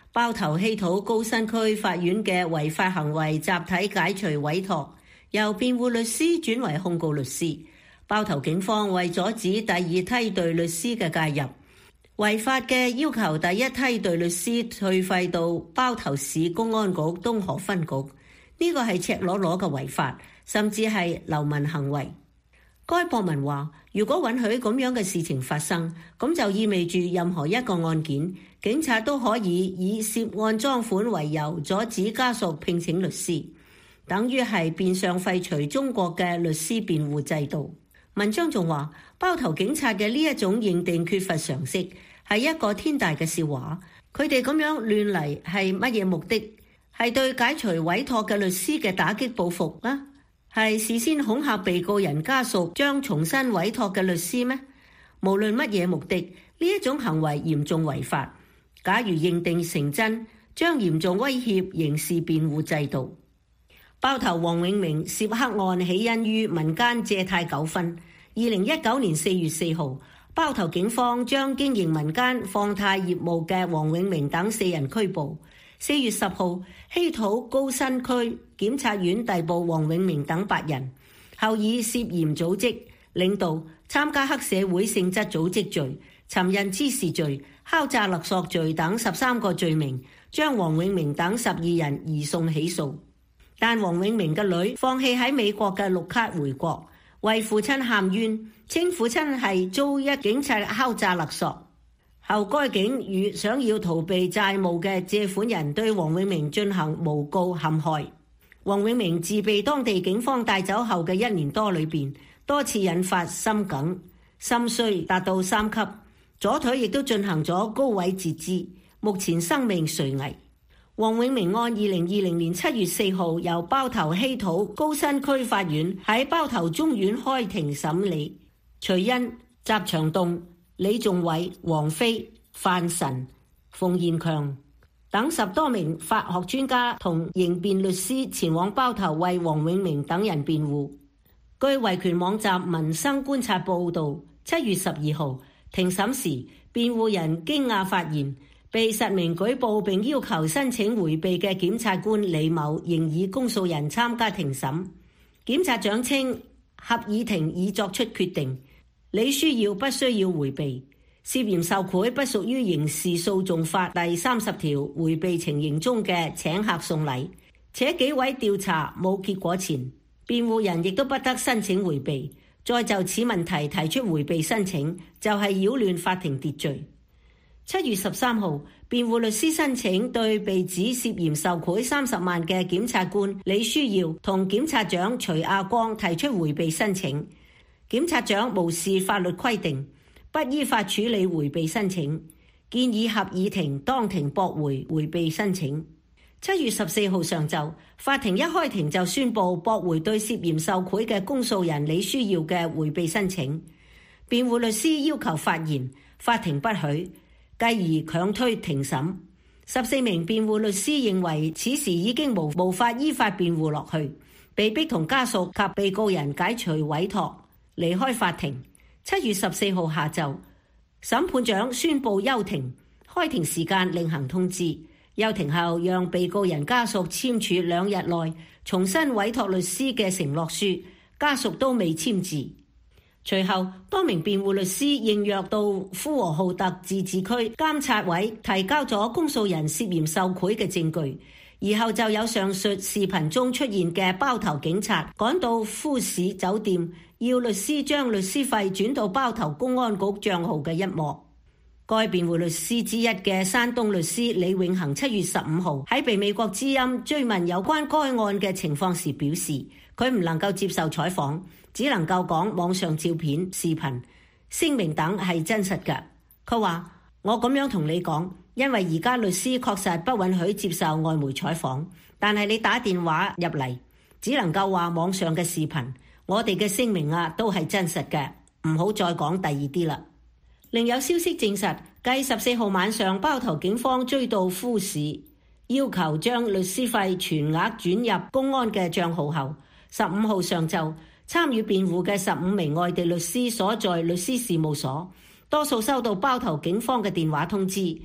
包頭稀土高新區法院嘅違法行為集體解除委託，由辯護律師轉為控告律師。包頭警方為阻止第二梯隊律師嘅介入，違法嘅要求第一梯隊律師退費到包頭市公安局東河分局，呢個係赤裸裸嘅違法，甚至係流氓行為。該博文話，如果允許咁樣嘅事情發生，咁就意味住任何一個案件，警察都可以以涉案贓款為由阻止家屬聘請律師，等於係變相廢除中國嘅律師辯護制度。文章仲話，包頭警察嘅呢一種認定缺乏常識，係一個天大嘅笑話。佢哋咁樣亂嚟係乜嘢目的？係對解除委託嘅律師嘅打擊報復啊？係事先恐嚇被告人家屬將重新委託嘅律師咩？無論乜嘢目的，呢一種行為嚴重違法。假如認定成真，將嚴重威脅刑事辯護制度。包頭黃永明涉黑案起因於民間借貸糾紛。2019年4月4號，包頭警方將經營民間放貸業務嘅黃永明等4人拘捕。4月10號，稀土高新區檢察院逮捕黃永明等8人，後以涉嫌組織、領導、參加黑社會性質組織罪、尋釁滋事罪、敲詐勒索罪等13個罪名，將黃永明等12人移送起訴。但黃永明嘅女放棄喺美國嘅綠卡回國，為父親喊冤，稱父親係遭一警察敲詐勒索。後該警與想要逃避債務嘅借款人對黃永明進行誣告陷害。黃永明自被當地警方帶走後嘅1年多裏邊，多次引發心梗、心衰達到3級，左腿亦都進行咗高位截肢，目前生命垂危。黃永明案2020年7月4號由包頭稀土高新區法院喺包頭中院開庭審理，徐恩、翟長棟、李仲偉、王菲、范臣、馮彥強等10多名法學專家同刑辯律師前往包頭為黃永明等人辯護。據維權網站民生觀察報道，7月12號庭審時，辯護人驚訝發現，被實名舉報並要求申請迴避嘅檢察官李某仍以公訴人參加庭審。檢察長稱合議庭已作出決定，李書耀不需要迴避，涉嫌受賄不屬於刑事訴訟法第30條迴避情形中嘅請客送禮，且紀委調查冇結果前，辯護人亦都不得申請迴避。再就此問題提出迴避申請，就係擾亂法庭秩序。7月13號，辯護律師申請對被指涉嫌受賄30萬嘅檢察官李書耀同檢察長徐亞光提出迴避申請。檢察長無視法律規定，不依法處理迴避申請，建議合議庭當庭駁回迴避申請。7月14號上晝，法庭一開庭就宣布駁回對涉嫌受賄嘅公訴人李書耀嘅迴避申請。辯護律師要求發言，法庭不許，繼而強推庭審。14名辯護律師認為此時已經無法依法辯護落去，被逼同家屬及被告人解除委託，離開法庭。7月14號下晝，審判長宣布休庭，開庭時間另行通知。休庭後，讓被告人家屬簽署2日內重新委託律師嘅承諾書，家屬都未簽字。隨後，多名辯護律師應約到呼和浩特自治區監察委提交咗公訴人涉嫌受賄嘅證據，而後就有上述視頻中出現嘅包頭警察趕到呼市酒店，要律師將律師費轉到包頭公安局帳號嘅一幕。該辯護律師之一嘅山東律師李永恒7月15號喺被美國之音追問有關該案嘅情況時表示，佢唔能夠接受採訪，只能夠講網上照片、視頻、聲明等係真實嘅。佢話：我咁樣同你講，因為而家律師確實不允許接受外媒採訪，但係你打電話入嚟，只能夠話網上嘅視頻，我哋嘅聲明啊都係真實嘅，唔好再講第二啲啦。另有消息證實，繼14號晚上包頭警方追到呼市，要求將律師費全額轉入公安嘅帳號後，15號上晝參與辯護嘅15名外地律師所在律師事務所，多數收到包頭警方嘅電話通知，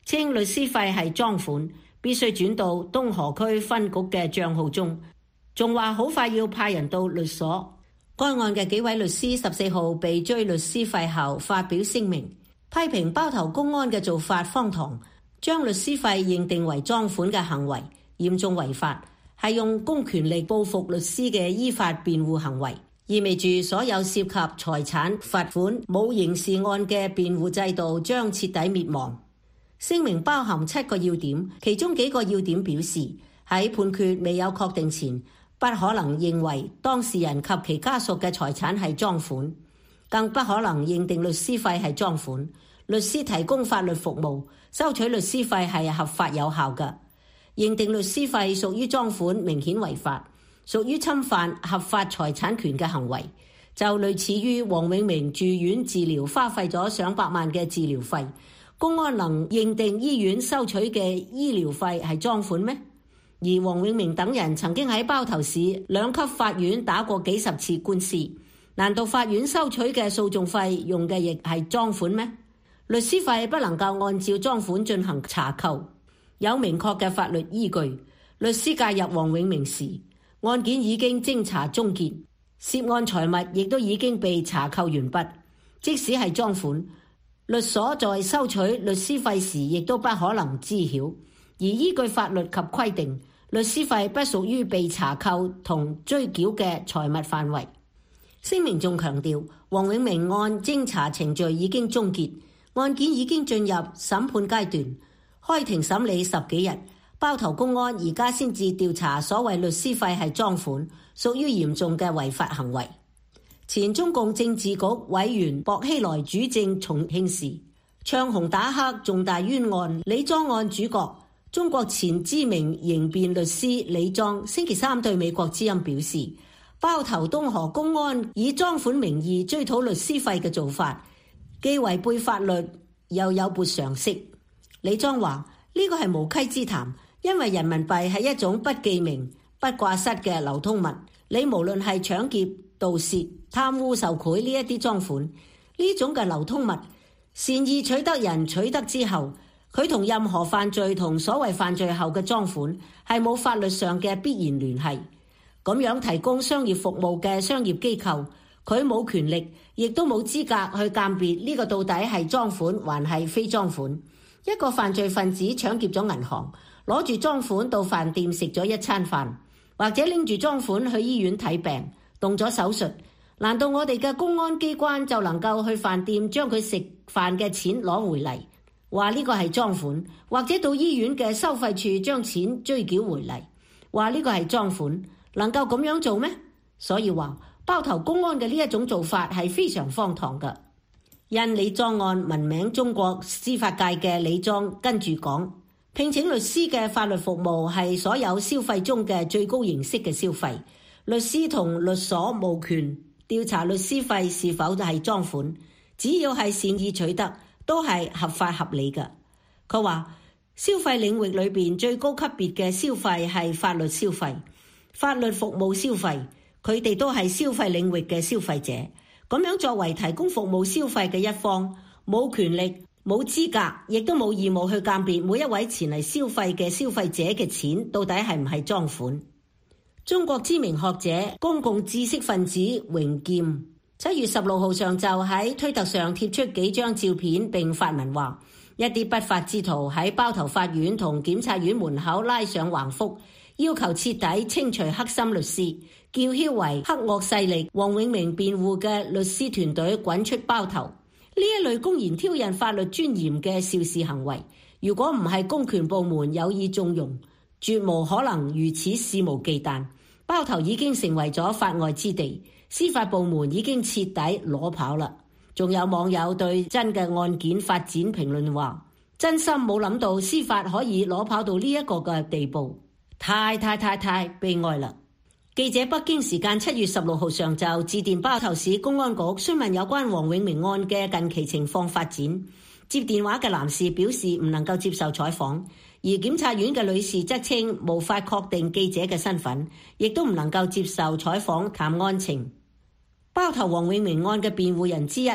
稱律師費係贓款，必須轉到東河區分局嘅帳號中，仲話好快要派人到律所。該案嘅幾位律師14號被追律師費後發表聲明，批評包頭公安嘅做法荒唐，將律師費認定為贓款嘅行為嚴重違法，係用公權力報復律師嘅依法辯護行為，意味住所有涉及財產、罰款、冇刑事案嘅辯護制度將徹底滅亡。聲明包含7個要點，其中幾個要點表示喺判決未有確定前，不可能認為當事人及其家屬嘅財產係贓款，更不可能認定律師費係贓款。律師提供法律服務，收取律師費係合法有效嘅。認定律師費屬於贓款明顯違法，屬於侵犯合法財產權嘅行為，就類似於黃永明住院治療花費咗上百萬嘅治療費，公安能認定醫院收取嘅醫療費係贓款咩？而黃永明等人曾經喺包頭市2級法院打過幾十次官司，難道法院收取嘅訴訟費用嘅亦係贓款咩？律師費不能夠按照贓款進行查扣，有明確嘅法律依據。律師介入黃永明時，案件已經偵查終結，涉案財物亦都已經被查扣完畢。即使係贓款，律所在收取律師費時亦都不可能知曉。而依據法律及規定，律師費不屬於被查扣同追繳嘅財物範圍。聲明仲強調，黃永明案偵查程序已經終結，案件已經進入審判階段，開庭審理10幾日。包頭公安而家先至調查所謂律師費係贓款，屬於嚴重嘅違法行為。前中共政治局委員薄熙來主政重慶時，唱紅打黑重大冤案李莊案主角，中國前知名刑辯律師李莊星期三對美國之音表示，包頭東河公安以贓款名義追討律師費嘅做法，既違背法律又有悖常識。李莊話呢個係無稽之談，因為人民幣係一種不記名、不掛失嘅流通物，你無論係搶劫、盜竊、貪污受賄呢一啲贓款，呢種嘅流通物，善意取得人取得之後，佢同任何犯罪同所謂犯罪後嘅贓款係冇法律上嘅必然聯繫。咁樣提供商業服務嘅商業機構，佢冇權力，亦都冇資格去鑑別呢個到底係贓款還係非贓款。一個犯罪分子搶劫咗銀行，攞住贓款到飯店食咗一餐飯，或者拎住贓款去醫院睇病，動咗手術，難道我哋嘅公安機關就能夠去飯店將佢食飯嘅錢攞回嚟，話呢個係贓款，或者到醫院嘅收費處將錢追繳回嚟，話呢個係贓款，能夠咁樣做咩？所以話包頭公安嘅呢一種做法係非常荒唐嘅。因李莊案聞名中國司法界嘅李莊跟住講，聘請律師嘅法律服務係所有消費中嘅最高形式嘅消費，律師同律所無權調查律師費是否係贓款，只要係善意取得都係合法合理嘅。佢話消費領域裏邊最高級別嘅消費係法律消費、法律服務消費，佢哋都係消費領域嘅消費者。咁樣作為提供服務消費嘅一方，冇權力、冇資格，亦都冇義務去鑑別每一位前嚟消費嘅消費者嘅錢到底係唔係贓款。中國知名學者、公共知識分子榮劍7月16號上晝喺推特上貼出幾張照片並發文話，一啲不法之徒喺包頭法院同檢察院門口拉上橫幅，要求徹底清除黑心律師，叫囂為黑惡勢力黃永明辯護嘅律師團隊滾出包頭。呢一類公然挑釁法律尊嚴嘅肇事行為，如果唔係公權部門有意縱容，絕無可能如此肆無忌憚。包頭已經成為咗法外之地，司法部門已經徹底攞跑啦。仲有網友對真嘅案件發展評論話，真心冇諗到司法可以攞跑到呢一個嘅地步，太悲哀啦。記者北京時間7月16號上晝致電包頭市公安局詢問有關黃永明案嘅近期情況發展，接電話嘅男士表示唔能夠接受採訪，而檢察院嘅女士則稱無法確定記者嘅身份，亦都唔能夠接受採訪談案情。包頭黃永明案嘅辯護人之一，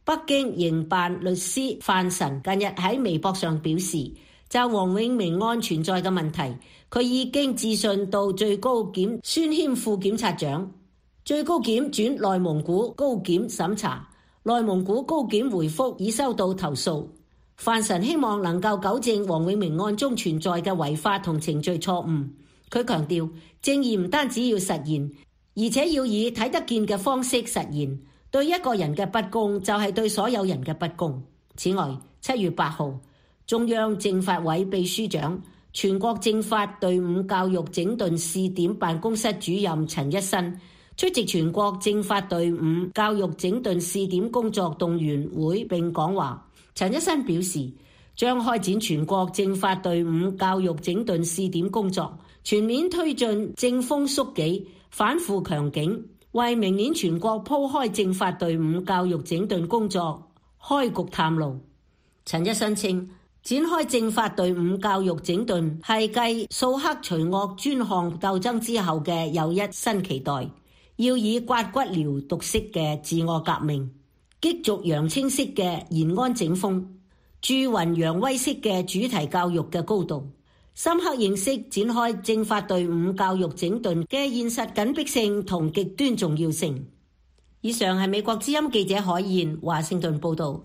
北京營辦律師范臣近日喺微博上表示，就黃永明案存在嘅問題，佢已經致信到最高檢孫謙副檢察長，最高檢轉內蒙古高檢審查，內蒙古高檢回覆已收到投訴。范臣希望能夠糾正黃永明案中存在嘅違法同程序錯誤。佢強調，正義唔單止要實現，而且要以睇得見嘅方式實現。對一個人嘅不公，就係對所有人嘅不公。此外，7月8號，中央政法委秘書長、全國政法隊伍教育整頓試點辦公室主任陳一新出席全國政法隊伍教育整頓試點工作動員會並講話。陳一新表示，將開展全國政法隊伍教育整頓試點工作，全面推進正風肅紀、反腐強警，為明年全國鋪開政法隊伍教育整頓工作開局探路。陳一新稱，展開政法隊伍教育整頓係繼掃黑除惡專項鬥爭之後嘅又一新期待，要以刮骨療毒式嘅自我革命、激濁揚清式嘅延安整風、駐雲揚威式嘅主題教育嘅高度，深刻認識展開政法隊伍教育整頓嘅現實緊迫性同極端重要性。以上係美國之音記者海燕華盛頓報導。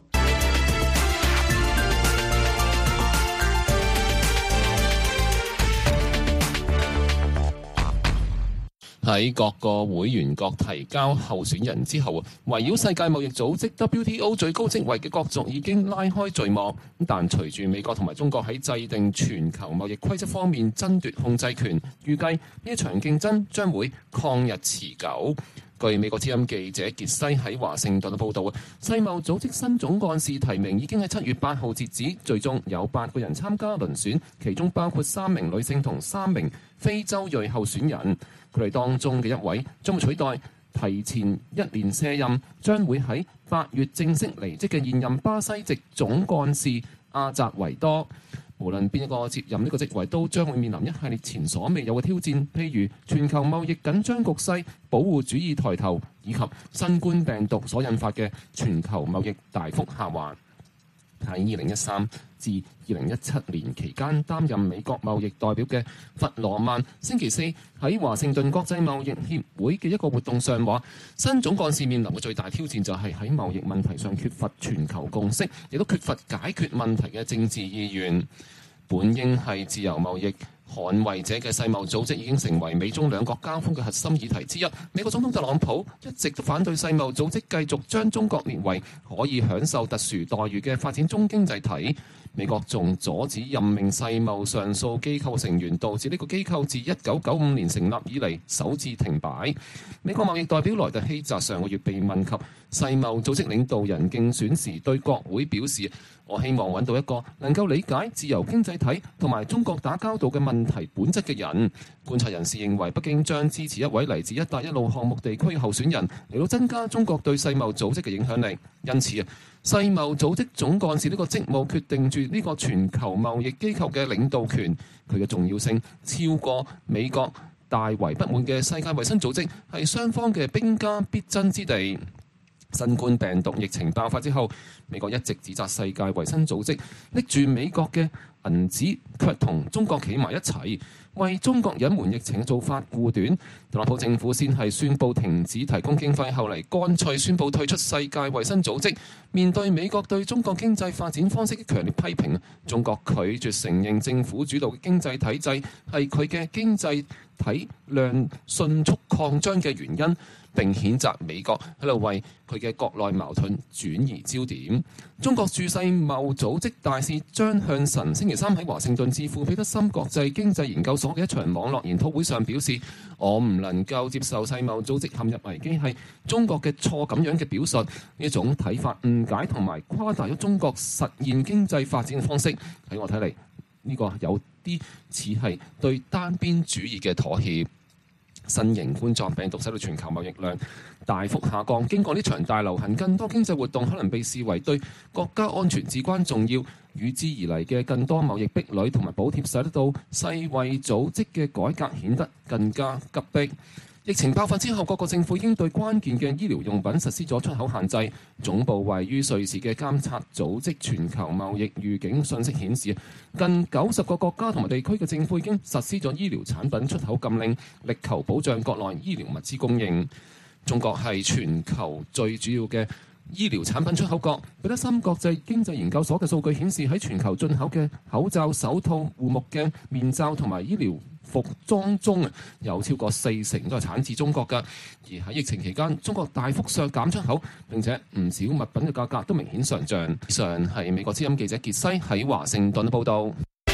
喺各個會員國提交候選人之後，圍繞世界貿易組織 WTO 最高職位嘅角逐已經拉開序幕。但隨住美國同埋中國喺制定全球貿易規則方面爭奪控制權，預計呢一場競爭將會曠日持久。據美國之音記者傑西喺華盛頓嘅報導，世貿組織新總幹事提名已經喺7月8號截止，最終有8個人參加遴選，其中包括3名女性同3名非洲裔候選人。佢哋當中嘅一位將會取代提前1年卸任，將會喺8月正式離職嘅現任巴西籍總幹事阿澤維多。無論邊一個接任呢個職位，都將會面臨一系列前所未有嘅挑戰，譬如全球貿易緊張局勢、保護主義抬頭，以及新冠病毒所引發嘅全球貿易大幅下滑。喺2013至2017年期間擔任美國貿易代表嘅弗羅曼，星期四喺華盛頓國際貿易協會嘅一個活動上話，新總幹事面臨嘅最大挑戰就係喺貿易問題上缺乏全球共識，亦都缺乏解決問題嘅政治意願。本應係自由貿易捍衛者嘅世貿組織已經成為美中兩國交鋒嘅核心議題之一。美國總統特朗普一直都反對世貿組織繼續將中國列為可以享受特殊待遇嘅發展中經濟體。美國仲阻止任命世貿上訴機構成員，導致呢個機構自1995年成立以嚟首次停擺。美國貿易代表萊特希澤上個月被問及世貿組織領導人競選時，對國會表示：我希望揾到一個能夠理解自由經濟體同埋中國打交道嘅問題本質嘅人。觀察人士認為，北京將支持一位嚟自一帶一路項目地區嘅候選人，嚟到增加中國對世貿組織嘅影響力。因此世貿組織總幹事呢個職務決定住呢個全球貿易機構嘅領導權，佢嘅重要性超過美國大為不滿嘅世界衛生組織，係雙方嘅兵家必爭之地。新冠病毒疫情爆發之後，美國一直指責世界衛生組織拎住美國嘅銀紙，卻同中國企埋一齊，為中國隱瞞疫情嘅做法護短。特朗普政府先係宣布停止提供經費，後嚟乾脆宣布退出世界衛生組織。面對美國對中國經濟發展方式嘅強烈批評，中國拒絕承認政府主導嘅經濟體制係佢嘅經濟體量迅速擴張嘅原因，並譴責美國喺度為佢嘅國內矛盾轉移焦點。中國駐世貿組織大使張向晨星期三喺華盛頓智庫彼得森國際經濟研究所嘅一場網絡研討會上表示：我唔能夠接受世貿組織陷入危機係中國嘅錯咁樣嘅表述，呢種睇法誤解同埋誇大咗中國實現經濟發展嘅方式。喺我睇嚟，呢個有啲似係對單邊主義嘅妥協。新型冠狀病毒使到全球貿易量大幅下降，經過呢場大流行，更多經濟活動可能被視為對國家安全至關重要，與之而嚟嘅更多貿易壁壘同埋補貼，使得到世衛組織嘅改革顯得更加急迫。 疫情爆發之後，各個政府已經對關鍵嘅醫療用品實施咗出口限制。總部位於瑞士嘅監察組織全球貿易預警信息顯示，近90個國家同埋地區嘅政府已經實施咗醫療產品出口禁令，力求保障國內醫療物資供應。中國係全球最主要嘅醫療產品出口國。彼得森國際經濟研究所嘅數據顯示，喺全球進口嘅口罩、手套、護目鏡、面罩同埋醫療服裝中有超過40%都係產自中國㗎。而喺疫情期間，中國大幅削減出口，並且唔少物品嘅價格都明顯上漲。以上係美國之音記者傑西喺華盛頓報導。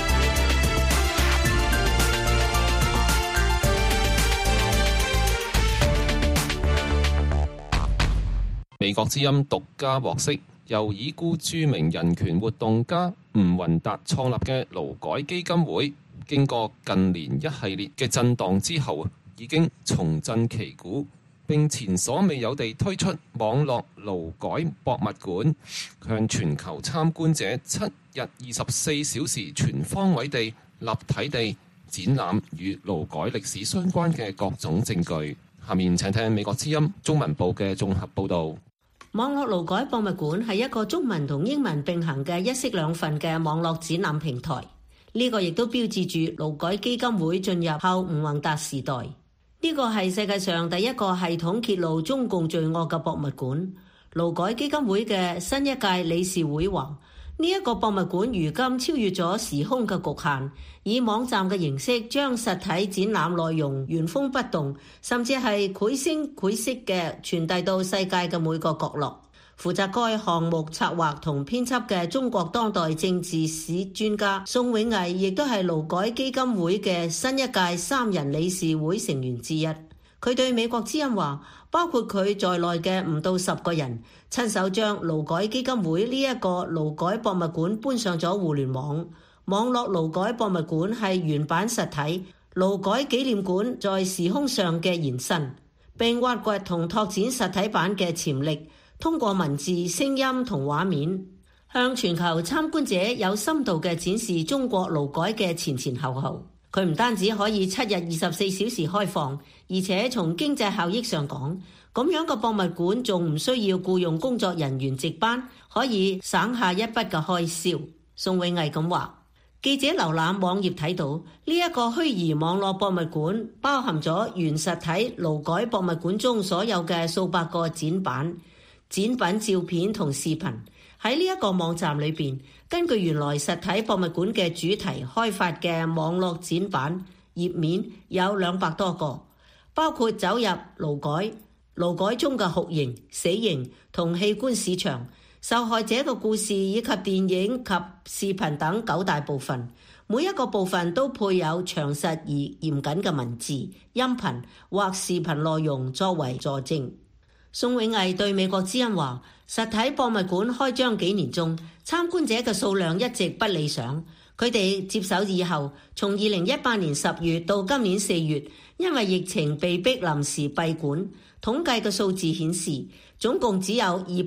美國之音獨家獲悉，由已故著名人權活動家吳雲達創立嘅勞改基金會，經過近年一系列嘅震盪之後，已經重振旗鼓，並前所未有地推出網絡勞改博物館，向全球參觀者7日24小時全方位地、立體地展覽與勞改歷史相關嘅各種證據。下面請聽美國之音中文部嘅綜合報導。 網絡勞改博物館係一個中文同英文並行嘅一式兩份嘅網絡展覽平台。呢個亦都標誌住勞改基金會進入後吳宏達時代。呢個係世界上第一個系統揭露中共罪惡嘅博物館。勞改基金會嘅新一屆理事會話，呢一個博物館如今超越咗時空嘅局限，以網站嘅形式將實體展覽內容原封不動，甚至係繪聲繪色嘅傳遞到世界嘅每個角落。負責該項目策劃同編輯嘅中國當代政治史專家宋永毅，亦都係勞改基金會嘅新一屆3人理事會成員之一。佢對美國之音話，包括佢在內嘅唔到10個人親手將勞改基金會呢一個勞改博物館搬上咗互聯網。網絡勞改博物館係原版實體勞改紀念館在時空上嘅延伸，並挖掘同拓展實體版嘅潛力，通過文字、聲音同畫面，向全球參觀者有深度嘅展示中國勞改嘅前前後後。佢唔單止可以7日24小時開放，而且從經濟效益上講，咁樣嘅博物館仲唔需要僱用工作人員值班，可以省下一筆嘅開銷。宋永毅咁話。記者瀏覽網頁睇到，呢一個虛擬網絡博物館包含咗原實體勞改博物館中所有嘅數百個展板、展品照片同視頻。喺呢一個網站裏邊，根據原來實體博物館嘅主題開發嘅網絡展板頁面有200多個，包括走入勞改、勞改中嘅酷刑、死刑同器官市場、受害者嘅故事以及電影及視頻等9大部分。每一個部分都配有詳實而嚴謹嘅文字、音頻或視頻內容作為佐證。宋永毅對美國之音話，實體博物館開張幾年中，參觀者嘅數量一直不理想。佢哋接手以後，從2018年10月到今年4月，因為疫情被迫臨時閉館。統計嘅數字顯示，總共只有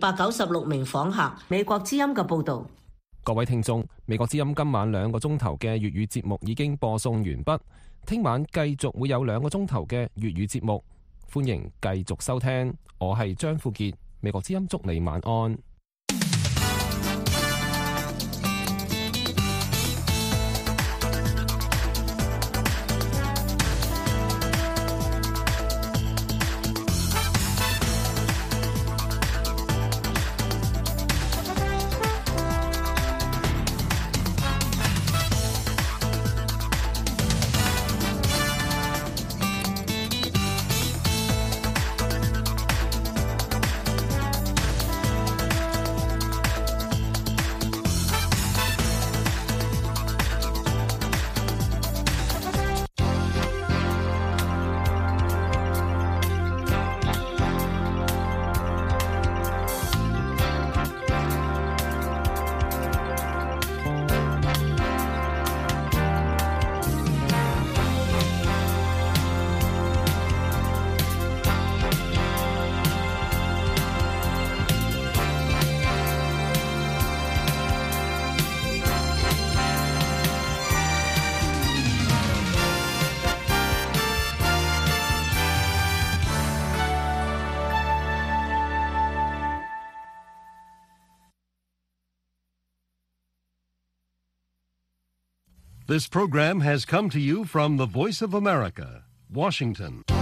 296名訪客。美國之音嘅報導。 各位聽眾，美國之音今晚2個鐘頭嘅粵語節目已經播送完畢，聽晚繼續會有2個鐘頭嘅粵語節目，歡迎繼續收聽。我係張富傑，美國之音祝你晚安。 This program has come to you from the Voice of America, Washington.